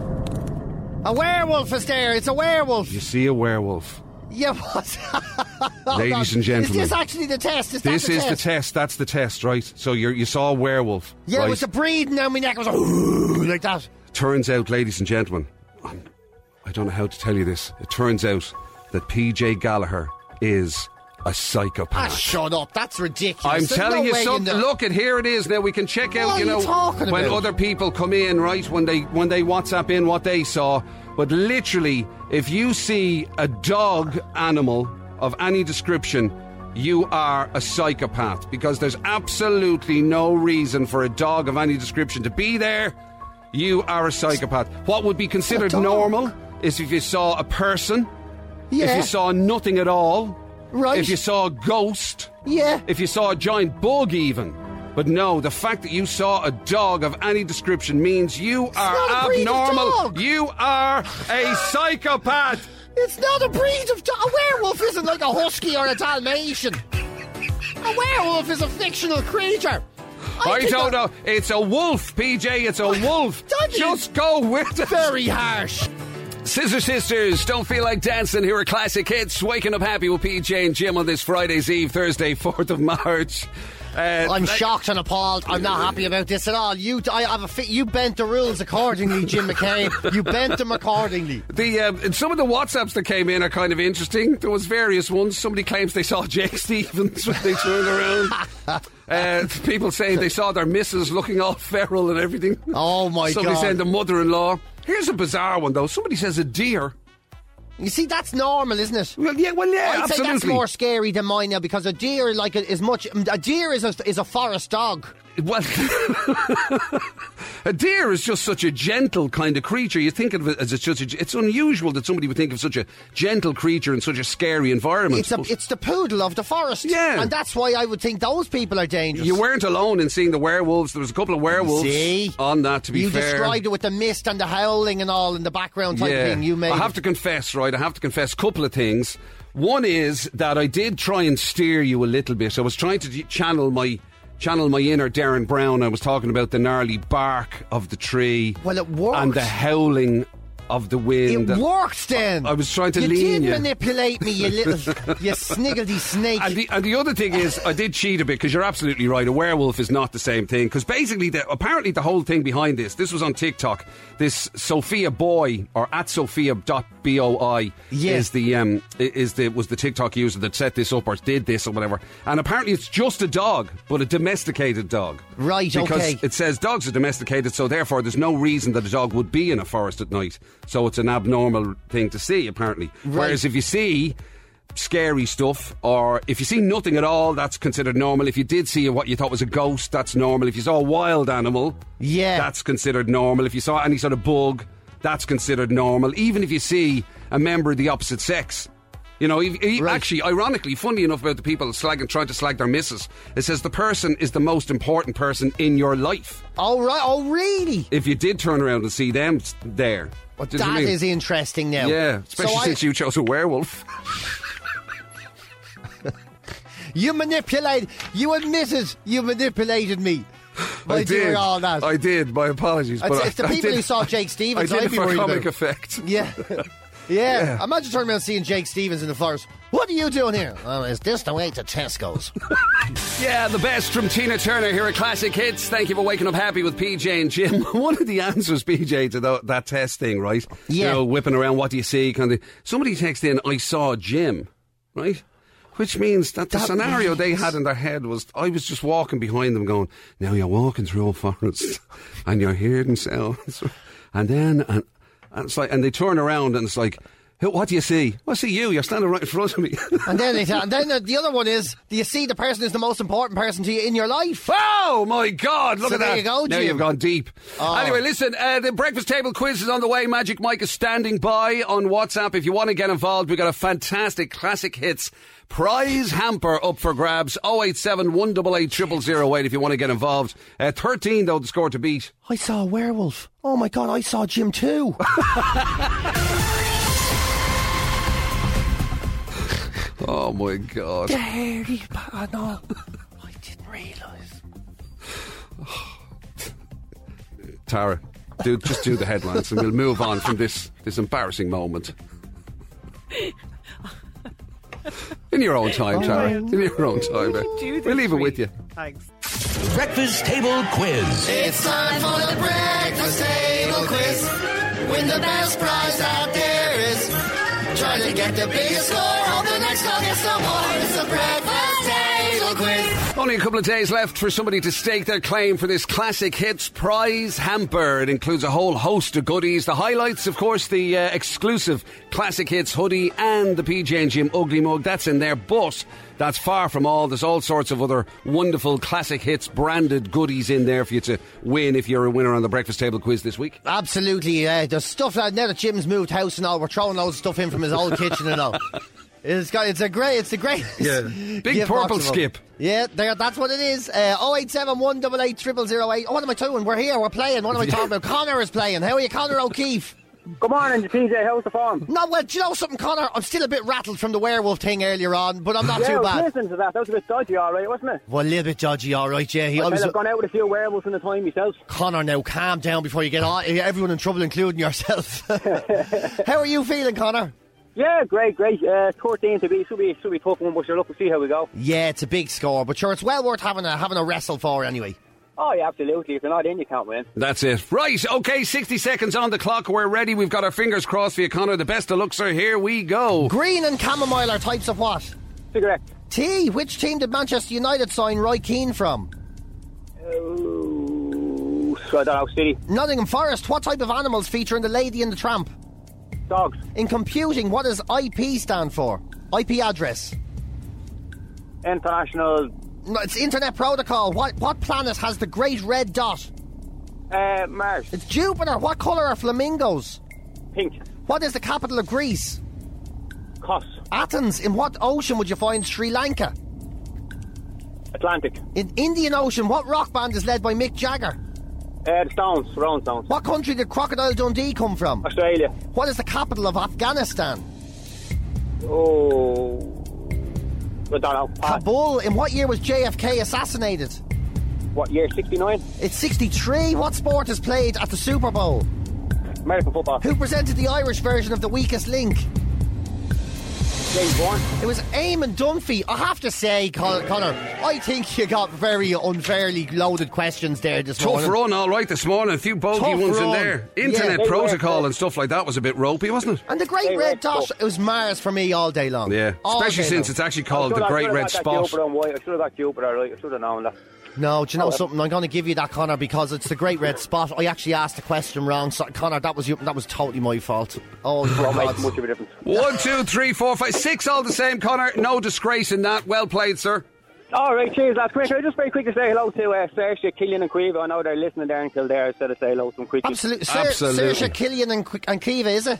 Speaker 2: A werewolf is there! It's a werewolf!
Speaker 1: You see a werewolf.
Speaker 2: Yeah, what?
Speaker 1: Ladies and gentlemen.
Speaker 2: Is this actually the test? Is that
Speaker 1: This
Speaker 2: the
Speaker 1: is
Speaker 2: test?
Speaker 1: the test. That's the test, right? So you saw a werewolf.
Speaker 2: Yeah,
Speaker 1: right?
Speaker 2: it was the breathing down my neck. It was like that.
Speaker 1: Turns out, ladies and gentlemen, I don't know how to tell you this. It turns out that PJ Gallagher is a psychopath.
Speaker 2: Shut up. That's ridiculous.
Speaker 1: I'm
Speaker 2: There's
Speaker 1: telling
Speaker 2: no
Speaker 1: you
Speaker 2: way
Speaker 1: something.
Speaker 2: know.
Speaker 1: Look, here it is. Now we can check out.
Speaker 2: What are you talking
Speaker 1: when
Speaker 2: about?
Speaker 1: other people come in, right? When they WhatsApp in what they saw. But literally, if you see a dog animal of any description, you are a psychopath, because there's absolutely no reason for a dog of any description to be there. You are a psychopath. What would be considered
Speaker 2: dog.
Speaker 1: normal is if you saw a person,
Speaker 2: Yeah.
Speaker 1: if you saw nothing at all,
Speaker 2: Right.
Speaker 1: if you saw a ghost,
Speaker 2: Yeah.
Speaker 1: if you saw a giant bug even. But no, the fact that you saw a dog of any description means you are
Speaker 2: not a breed of
Speaker 1: abnormal.
Speaker 2: dog.
Speaker 1: You are a psychopath.
Speaker 2: It's not a breed of dog. A werewolf isn't like a husky or a Dalmatian. A werewolf is a fictional creature.
Speaker 1: I
Speaker 2: think
Speaker 1: don't
Speaker 2: that-
Speaker 1: know. It's a wolf, PJ. It's a wolf.
Speaker 2: Don't you-
Speaker 1: Just go with it.
Speaker 2: Very harsh.
Speaker 1: Scissor Sisters, Don't Feel Like Dancing. Here are classic hits. Waking up happy with PJ and Jim on this Friday's Eve, Thursday, 4th of March.
Speaker 2: I'm shocked and appalled. I'm not happy about this at all. You bent the rules accordingly, Jim McCabe. You bent them accordingly.
Speaker 1: Some of the WhatsApps that came in are kind of interesting. There was various ones. Somebody claims they saw Jake Stevens when they turned around. People saying they saw their missus looking all feral and everything.
Speaker 2: Oh my
Speaker 1: Somebody
Speaker 2: God.
Speaker 1: saying the mother-in-law. Here's a bizarre one though. Somebody says a deer.
Speaker 2: You see, that's normal, isn't it?
Speaker 1: Well, yeah,
Speaker 2: I'd
Speaker 1: absolutely.
Speaker 2: say that's more scary than mine now, because a deer, like, is much. A deer is a forest dog.
Speaker 1: Well, a deer is just such a gentle kind of creature. You think of it as it's unusual that somebody would think of such a gentle creature in such a scary environment.
Speaker 2: It's the poodle of the forest.
Speaker 1: Yeah.
Speaker 2: And that's why I would think those people are dangerous.
Speaker 1: You weren't alone in seeing the werewolves. There was a couple of werewolves
Speaker 2: See?
Speaker 1: on that, to be
Speaker 2: You
Speaker 1: fair.
Speaker 2: described it with the mist and the howling and all in the background type thing. You made
Speaker 1: I have to confess, right? I have to confess a couple of things. One is that I did try and steer you a little bit. I was trying to channel my inner Darren Brown. I was talking about the gnarly bark of the tree.
Speaker 2: Well, it worked.
Speaker 1: And the howling of the wind.
Speaker 2: It worked then.
Speaker 1: I was trying to
Speaker 2: you
Speaker 1: lean
Speaker 2: did
Speaker 1: you.
Speaker 2: manipulate me, you little, you sniggledy snake.
Speaker 1: And the other thing is, I did cheat a bit, because you're absolutely right. A werewolf is not the same thing. Because basically, apparently the whole thing behind this was on TikTok. This Sophia Boy, or at Sophia.boi, was the TikTok user that set this up or did this or whatever. And apparently it's just a dog, but a domesticated dog.
Speaker 2: Right,
Speaker 1: because
Speaker 2: okay.
Speaker 1: it says dogs are domesticated, so therefore there's no reason that a dog would be in a forest at night. So it's an abnormal thing to see, apparently.
Speaker 2: Right.
Speaker 1: Whereas if you see scary stuff, or if you see nothing at all, that's considered normal. If you did see what you thought was a ghost, that's normal. If you saw a wild animal, that's considered normal. If you saw any sort of bug, that's considered normal. Even if you see a member of the opposite sex, You know, actually, ironically, funny enough about the people trying to slag their missus, it says the person is the most important person in your life.
Speaker 2: Oh, right. Oh, really?
Speaker 1: If you did turn around and see them there. What does it
Speaker 2: That
Speaker 1: mean?
Speaker 2: is interesting now.
Speaker 1: Yeah, especially since you chose a werewolf.
Speaker 2: You admitted you manipulated me.
Speaker 1: I did.
Speaker 2: Doing all that.
Speaker 1: I did. My apologies. But
Speaker 2: It's the people who saw Jake Stevens.
Speaker 1: I did
Speaker 2: I'd
Speaker 1: it
Speaker 2: be
Speaker 1: for
Speaker 2: worried
Speaker 1: comic
Speaker 2: about.
Speaker 1: effect.
Speaker 2: Yeah. Yeah. Imagine turning around and seeing Jake Stevens in the forest. What are you doing here? Oh, is this the way to Tesco's?
Speaker 1: Yeah, the best from Tina Turner here at Classic Hits. Thank you for waking up happy with PJ and Jim. One of the answers, PJ, to that test thing, right?
Speaker 2: Yeah.
Speaker 1: You know, whipping around, what do you see? Somebody texted in, I saw Jim, right? Which means that the scenario they had in their head was, I was just walking behind them going, now you're walking through a forest and you're hearing sounds. And then, and it's like, and they turn around and it's like, what do you see? Well, I see you. You're standing right in front of me.
Speaker 2: And then the other one is, do you see the person who's the most important person to you in your life?
Speaker 1: Oh, my God. Look at that.
Speaker 2: There you go,
Speaker 1: Now
Speaker 2: Jim.
Speaker 1: you've gone deep.
Speaker 2: Oh.
Speaker 1: Anyway, listen, the breakfast table quiz is on the way. Magic Mike is standing by on WhatsApp. If you want to get involved, we've got a fantastic Classic Hits prize hamper up for grabs. 087 188 0008 if you want to get involved. 13, though, the score to beat.
Speaker 2: I saw a werewolf. Oh, my God, I saw Jim too.
Speaker 1: Oh, my God.
Speaker 2: Dirty no. I didn't realise.
Speaker 1: Tara, just do the headlines and we'll move on from this embarrassing moment. In your own time, Tara. In your own time. We'll leave it with you.
Speaker 4: Thanks.
Speaker 3: Breakfast Table Quiz.
Speaker 5: It's time for the breakfast table quiz. Win the best prize out there is. Try to get the biggest score. Hope the next call gets some more. It's the breakfast table quiz.
Speaker 1: Only a couple of days left for somebody to stake their claim for this Classic Hits prize hamper. It includes a whole host of goodies. The highlights, of course, the exclusive Classic Hits hoodie and the PJ and Jim Ugly Mug. That's in there, but that's far from all. There's all sorts of other wonderful Classic Hits branded goodies in there for you to win if you're a winner on the Breakfast Table Quiz this week.
Speaker 2: Absolutely, there's stuff now that Jim's moved house and all. We're throwing loads of stuff in from his old kitchen and all. It's a great
Speaker 1: Yeah. Big purple
Speaker 2: possible.
Speaker 1: skip.
Speaker 2: Yeah, that's what it is. 087 188 0008. Oh, what am I doing? We're here, we're playing. What am I talking about? Connor is playing. How are you, Connor O'Keefe?
Speaker 9: Good morning, PJ. How's the form?
Speaker 2: No, well, do you know something, Connor? I'm still a bit rattled from the werewolf thing earlier on, but I'm not too bad.
Speaker 9: Listen to that. That was a bit dodgy, all right, wasn't it?
Speaker 2: Well, a little bit dodgy, all right, yeah.
Speaker 9: I've gone out with a few werewolves in the time myself.
Speaker 2: Connor, now calm down before you get everyone in trouble, including yourself. How are you feeling, Connor?
Speaker 9: Yeah, great. 13 to beat. Should be a tough one, but sure, look, we'll see how we go.
Speaker 2: Yeah, it's a big score, but sure, it's well worth having a wrestle for anyway.
Speaker 9: Oh, yeah, absolutely. If you're not in, you can't win.
Speaker 1: That's it. Right, okay, 60 seconds on the clock. We're ready. We've got our fingers crossed for you, Connor. The best of lucks are here we go.
Speaker 2: Green and chamomile are types of what?
Speaker 9: Cigarette.
Speaker 2: Tea. Which team did Manchester United sign Roy Keane from?
Speaker 9: I don't know, City.
Speaker 2: Nottingham Forest. What type of animals feature in The Lady and the Tramp?
Speaker 9: Dogs.
Speaker 2: In computing, what does IP stand for? IP address.
Speaker 9: International.
Speaker 2: No, it's Internet Protocol. What planet has the Great Red Dot?
Speaker 9: Mars.
Speaker 2: It's Jupiter. What colour are flamingos?
Speaker 9: Pink.
Speaker 2: What is the capital of Greece?
Speaker 9: Kos.
Speaker 2: Athens. In what ocean would you find Sri Lanka?
Speaker 9: Atlantic.
Speaker 2: In Indian Ocean, what rock band is led by Mick Jagger?
Speaker 9: The Stones. Rolling Stones.
Speaker 2: What country did Crocodile Dundee come from?
Speaker 9: Australia.
Speaker 2: What is the capital of Afghanistan?
Speaker 9: Oh. I don't know.
Speaker 2: Kabul. In what year was JFK assassinated?
Speaker 9: What year? 69?
Speaker 2: It's 63. What sport is played at the Super Bowl?
Speaker 9: American football.
Speaker 2: Who presented the Irish version of The Weakest Link?
Speaker 9: James Bourne.
Speaker 2: It was Eamon Dunphy. I have to say, Connor, I think you got very unfairly loaded questions there this morning.
Speaker 1: Tough run, all right, this morning. A few bogey
Speaker 2: Tough
Speaker 1: ones in
Speaker 2: run.
Speaker 1: there. Internet
Speaker 2: Yeah.
Speaker 1: protocol and stuff like that was a bit ropey, wasn't it?
Speaker 2: And the Great Red Dot, it was Mars for me all day long.
Speaker 1: Yeah,
Speaker 2: All
Speaker 1: especially
Speaker 2: day
Speaker 1: since
Speaker 2: long.
Speaker 1: it's actually called the Great Red Spot.
Speaker 9: I should have got Jupiter, right? I should have known that.
Speaker 2: No, do you know something? I'm going to give you that, Connor, because it's the Great Red Spot. I actually asked the question wrong. So, Connor, that was totally my fault. Oh, for
Speaker 9: Don't make
Speaker 2: God's
Speaker 9: much of a difference.
Speaker 1: 1, 2, 3, 4, 5, 6 all the same, Connor. No disgrace in that. Well played, sir.
Speaker 9: All right, cheers, lads. Come here, can I just very quickly say hello to Saoirse, Killian and Cueva. I know they're listening there in Kildare, so to say hello to them quickly.
Speaker 2: Absolutely. Saoirse, Killian and Kiva, is it?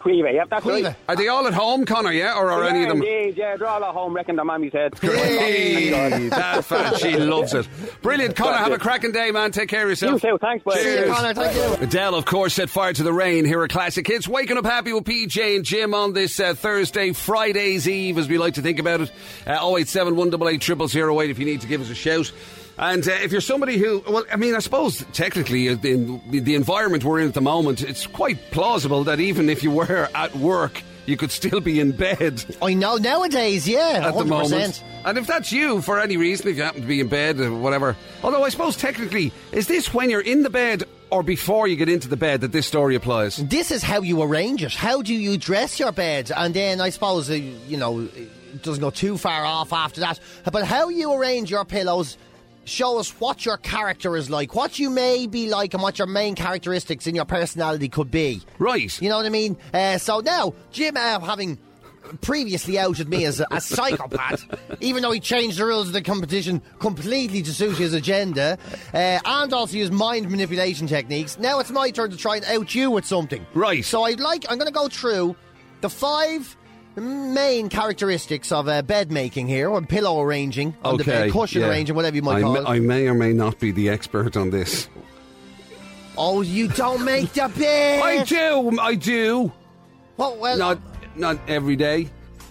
Speaker 9: Quiva, yep, that's
Speaker 2: Quiva.
Speaker 9: right.
Speaker 1: Are they all at home, Connor, yeah? Or are any of them...
Speaker 9: Indeed, yeah, they're all at home wrecking their mammy's head.
Speaker 1: Hey, that fat, she loves it. Brilliant, Connor, have a cracking day, man. Take care of yourself.
Speaker 9: You too, thanks, boys.
Speaker 2: See you, Connor, thank you.
Speaker 1: Adele, of course, set fire to the rain here at Classic Hits. Waking up happy with PJ and Jim on this Thursday, Friday's Eve, as we like to think about it. 087 188 0008 if you need to give us a shout. And if you're somebody who, well, I mean, I suppose technically in the environment we're in at the moment, it's quite plausible that even if you were at work, you could still be in bed.
Speaker 2: I know, nowadays, yeah,
Speaker 1: At
Speaker 2: 100%.
Speaker 1: the moment. And if that's you, for any reason, if you happen to be in bed or whatever. Although I suppose technically, is this when you're in the bed or before you get into the bed that this story applies?
Speaker 2: This is how you arrange it. How do you dress your bed? And then I suppose, you know, it doesn't go too far off after that. But how you arrange your pillows show us what your character is like, what you may be like, and what your main characteristics in your personality could be.
Speaker 1: Right.
Speaker 2: You know what I mean? So now, Jim, having previously outed me as a psychopath, even though he changed the rules of the competition completely to suit his agenda, and also use mind manipulation techniques, now it's my turn to try and out you with something.
Speaker 1: Right.
Speaker 2: So I'm going to go through the 5 main characteristics of bed making here, or pillow arranging, on the bed, cushion arranging, whatever you might call it.
Speaker 1: I may or may not be the expert on this.
Speaker 2: Oh, you don't make the bed!
Speaker 1: I do.
Speaker 2: Well,
Speaker 1: Not every day.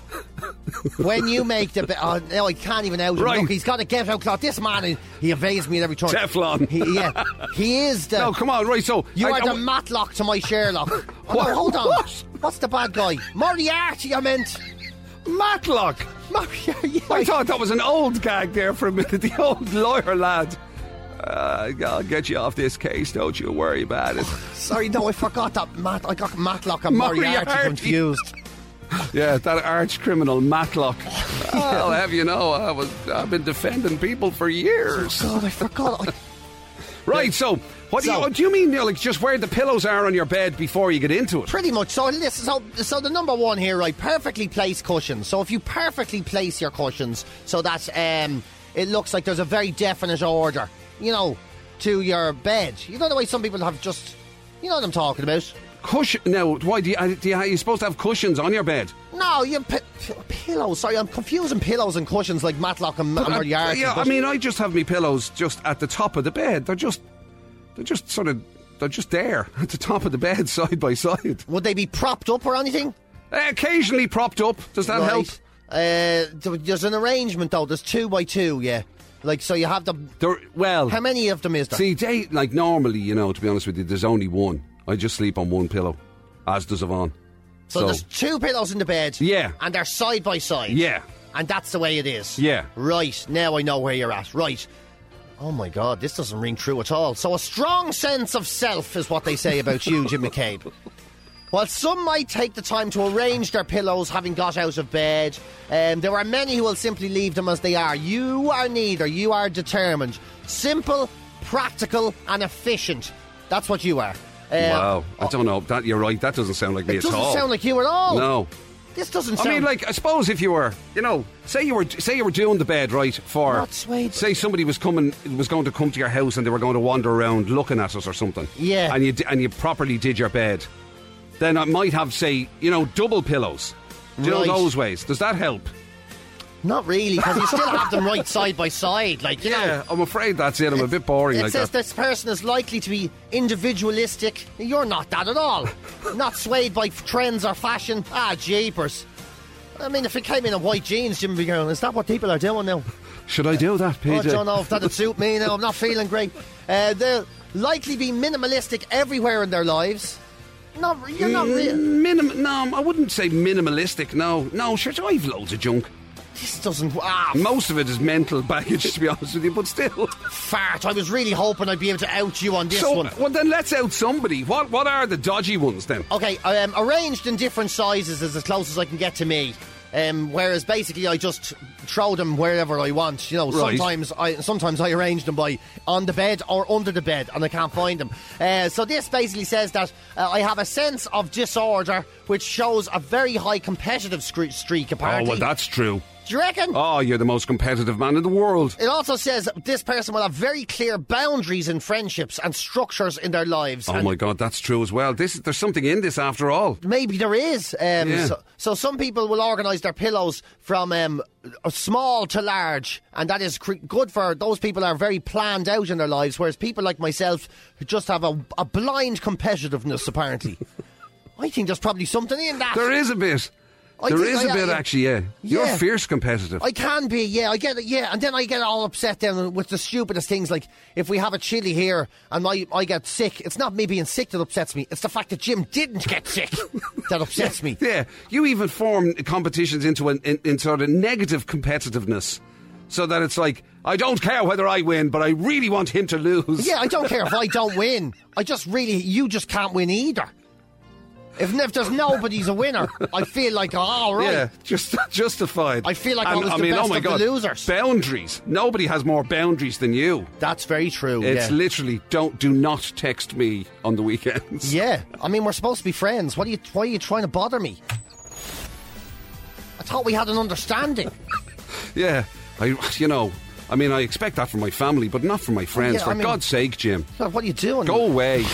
Speaker 2: when you make the bed, oh no, I can't even out him.
Speaker 1: Right.
Speaker 2: Look, he's got a get out cloth. This man, he evades me at every turn.
Speaker 1: Teflon.
Speaker 2: He is the.
Speaker 1: No, come on, right, so...
Speaker 2: You are the Matlock to my Sherlock. Oh,
Speaker 1: What?
Speaker 2: no, hold on.
Speaker 1: What?
Speaker 2: What's the bad guy? Moriarty, I meant.
Speaker 1: Matlock.
Speaker 2: Moriarty.
Speaker 1: I thought that was an old gag there for a minute. The old lawyer lad. I'll get you off this case, don't you worry about it.
Speaker 2: Sorry, no, I forgot that. I got Matlock and Moriarty confused.
Speaker 1: Yeah, that arch criminal Matlock. I'll have you know, I've been defending people for years.
Speaker 2: God, I forgot.
Speaker 1: Right, so what do you mean? You know, like just where the pillows are on your bed before you get into it?
Speaker 2: Pretty much. So the number one here, right? Perfectly placed cushions. So if you perfectly place your cushions so that it looks like there's a very definite order, you know, to your bed. You know the way some people have just, you know what I'm talking about.
Speaker 1: Cushion? Now, why you're supposed to have cushions on your bed?
Speaker 2: No, you pillows. Sorry, I'm confusing pillows and cushions like Matlock and Moriarty.
Speaker 1: Yeah, I mean, I just have me pillows just at the top of the bed. They're just there at the top of the bed, side by side.
Speaker 2: Would they be propped up or anything?
Speaker 1: Occasionally propped up. Does that help?
Speaker 2: There's an arrangement though. There's 2 by 2. Yeah. Like, so you have them.
Speaker 1: Well,
Speaker 2: how many of them is there?
Speaker 1: See, like normally, you know, to be honest with you, there's only one. I just sleep on one pillow, as does Yvonne.
Speaker 2: So there's 2 pillows in the bed.
Speaker 1: Yeah.
Speaker 2: And they're side by side.
Speaker 1: Yeah.
Speaker 2: And that's the way it is.
Speaker 1: Yeah.
Speaker 2: Right, now I know where you're at. Right. Oh my God, this doesn't ring true at all. So a strong sense of self is what they say about you, Jim McCabe. While some might take the time to arrange their pillows having got out of bed, there are many who will simply leave them as they are. You are neither. You are determined. Simple, practical and efficient. That's what you are.
Speaker 1: Wow, I don't know. You're right. That doesn't sound like me at all.
Speaker 2: It doesn't sound like you at all.
Speaker 1: No.
Speaker 2: This doesn't sound...
Speaker 1: I mean, like, I suppose if you were, you know, say you were doing the bed, right, for...
Speaker 2: Not swayed.
Speaker 1: Say somebody was going to come to your house and they were going to wander around looking at us or something.
Speaker 2: Yeah.
Speaker 1: And you properly did your bed. Then I might have, say, you know, double pillows. Do you know those ways? Does that help?
Speaker 2: Not really, because you still have them right side by side, like, you know.
Speaker 1: Yeah, I'm afraid that's it. I'm a bit boring like that.
Speaker 2: It says this person is likely to be individualistic. You're not that at all. Not swayed by trends or fashion. Jeepers. I mean, if it came in white jeans, Jim would be going, is that what people are doing now?
Speaker 1: Should I do that, PJ?
Speaker 2: I don't know if that'd suit me now. I'm not feeling great. They'll likely be minimalistic everywhere in their lives. You're not real.
Speaker 1: No, I wouldn't say minimalistic. No, sure, I have loads of junk.
Speaker 2: This doesn't...
Speaker 1: Most of it is mental baggage, to be honest with you, but still.
Speaker 2: Fart. I was really hoping I'd be able to out you on this one.
Speaker 1: Well, then let's out somebody. What are the dodgy ones, then?
Speaker 2: Okay, arranged in different sizes is as close as I can get to me. Whereas basically I just throw them wherever I want. You know,
Speaker 1: right.
Speaker 2: sometimes I arrange them by on the bed or under the bed and I can't find them. So this basically says that I have a sense of disorder which shows a very high competitive streak apparently.
Speaker 1: Oh, well, that's true.
Speaker 2: Do you reckon?
Speaker 1: Oh, you're the most competitive man in the world.
Speaker 2: It also says this person will have very clear boundaries in friendships and structures in their lives.
Speaker 1: Oh my God, that's true as well. There's something in this after all.
Speaker 2: Maybe there is. So some people will organise their pillows from small to large, and that is good for those people who are very planned out in their lives, whereas people like myself who just have a blind competitiveness, apparently. I think there's probably something in that.
Speaker 1: There is a bit. There is a bit, actually, yeah. You're
Speaker 2: Yeah.
Speaker 1: fierce competitive.
Speaker 2: I can be, yeah, I get it, yeah, and then I get all upset then with the stupidest things, like if we have a chili here and I get sick, it's not me being sick that upsets me, it's the fact that Jim didn't get sick that upsets me.
Speaker 1: Yeah, you even form competitions into in sort of negative competitiveness, so that it's like, I don't care whether I win, but I really want him to lose.
Speaker 2: Yeah, I don't care if I don't win. You just can't win either. If there's nobody's a winner, I feel like, all right.
Speaker 1: Yeah, just justified.
Speaker 2: I feel like I was the best of the losers.
Speaker 1: Boundaries. Nobody has more boundaries than you.
Speaker 2: That's very true.
Speaker 1: It's literally, do not text me on the weekends.
Speaker 2: Yeah, I mean, we're supposed to be friends. Why are you trying to bother me? I thought we had an understanding.
Speaker 1: Yeah, I expect that from my family, but not from my friends.
Speaker 2: Yeah,
Speaker 1: For God's sake, Jim.
Speaker 2: What are you doing?
Speaker 1: Go away.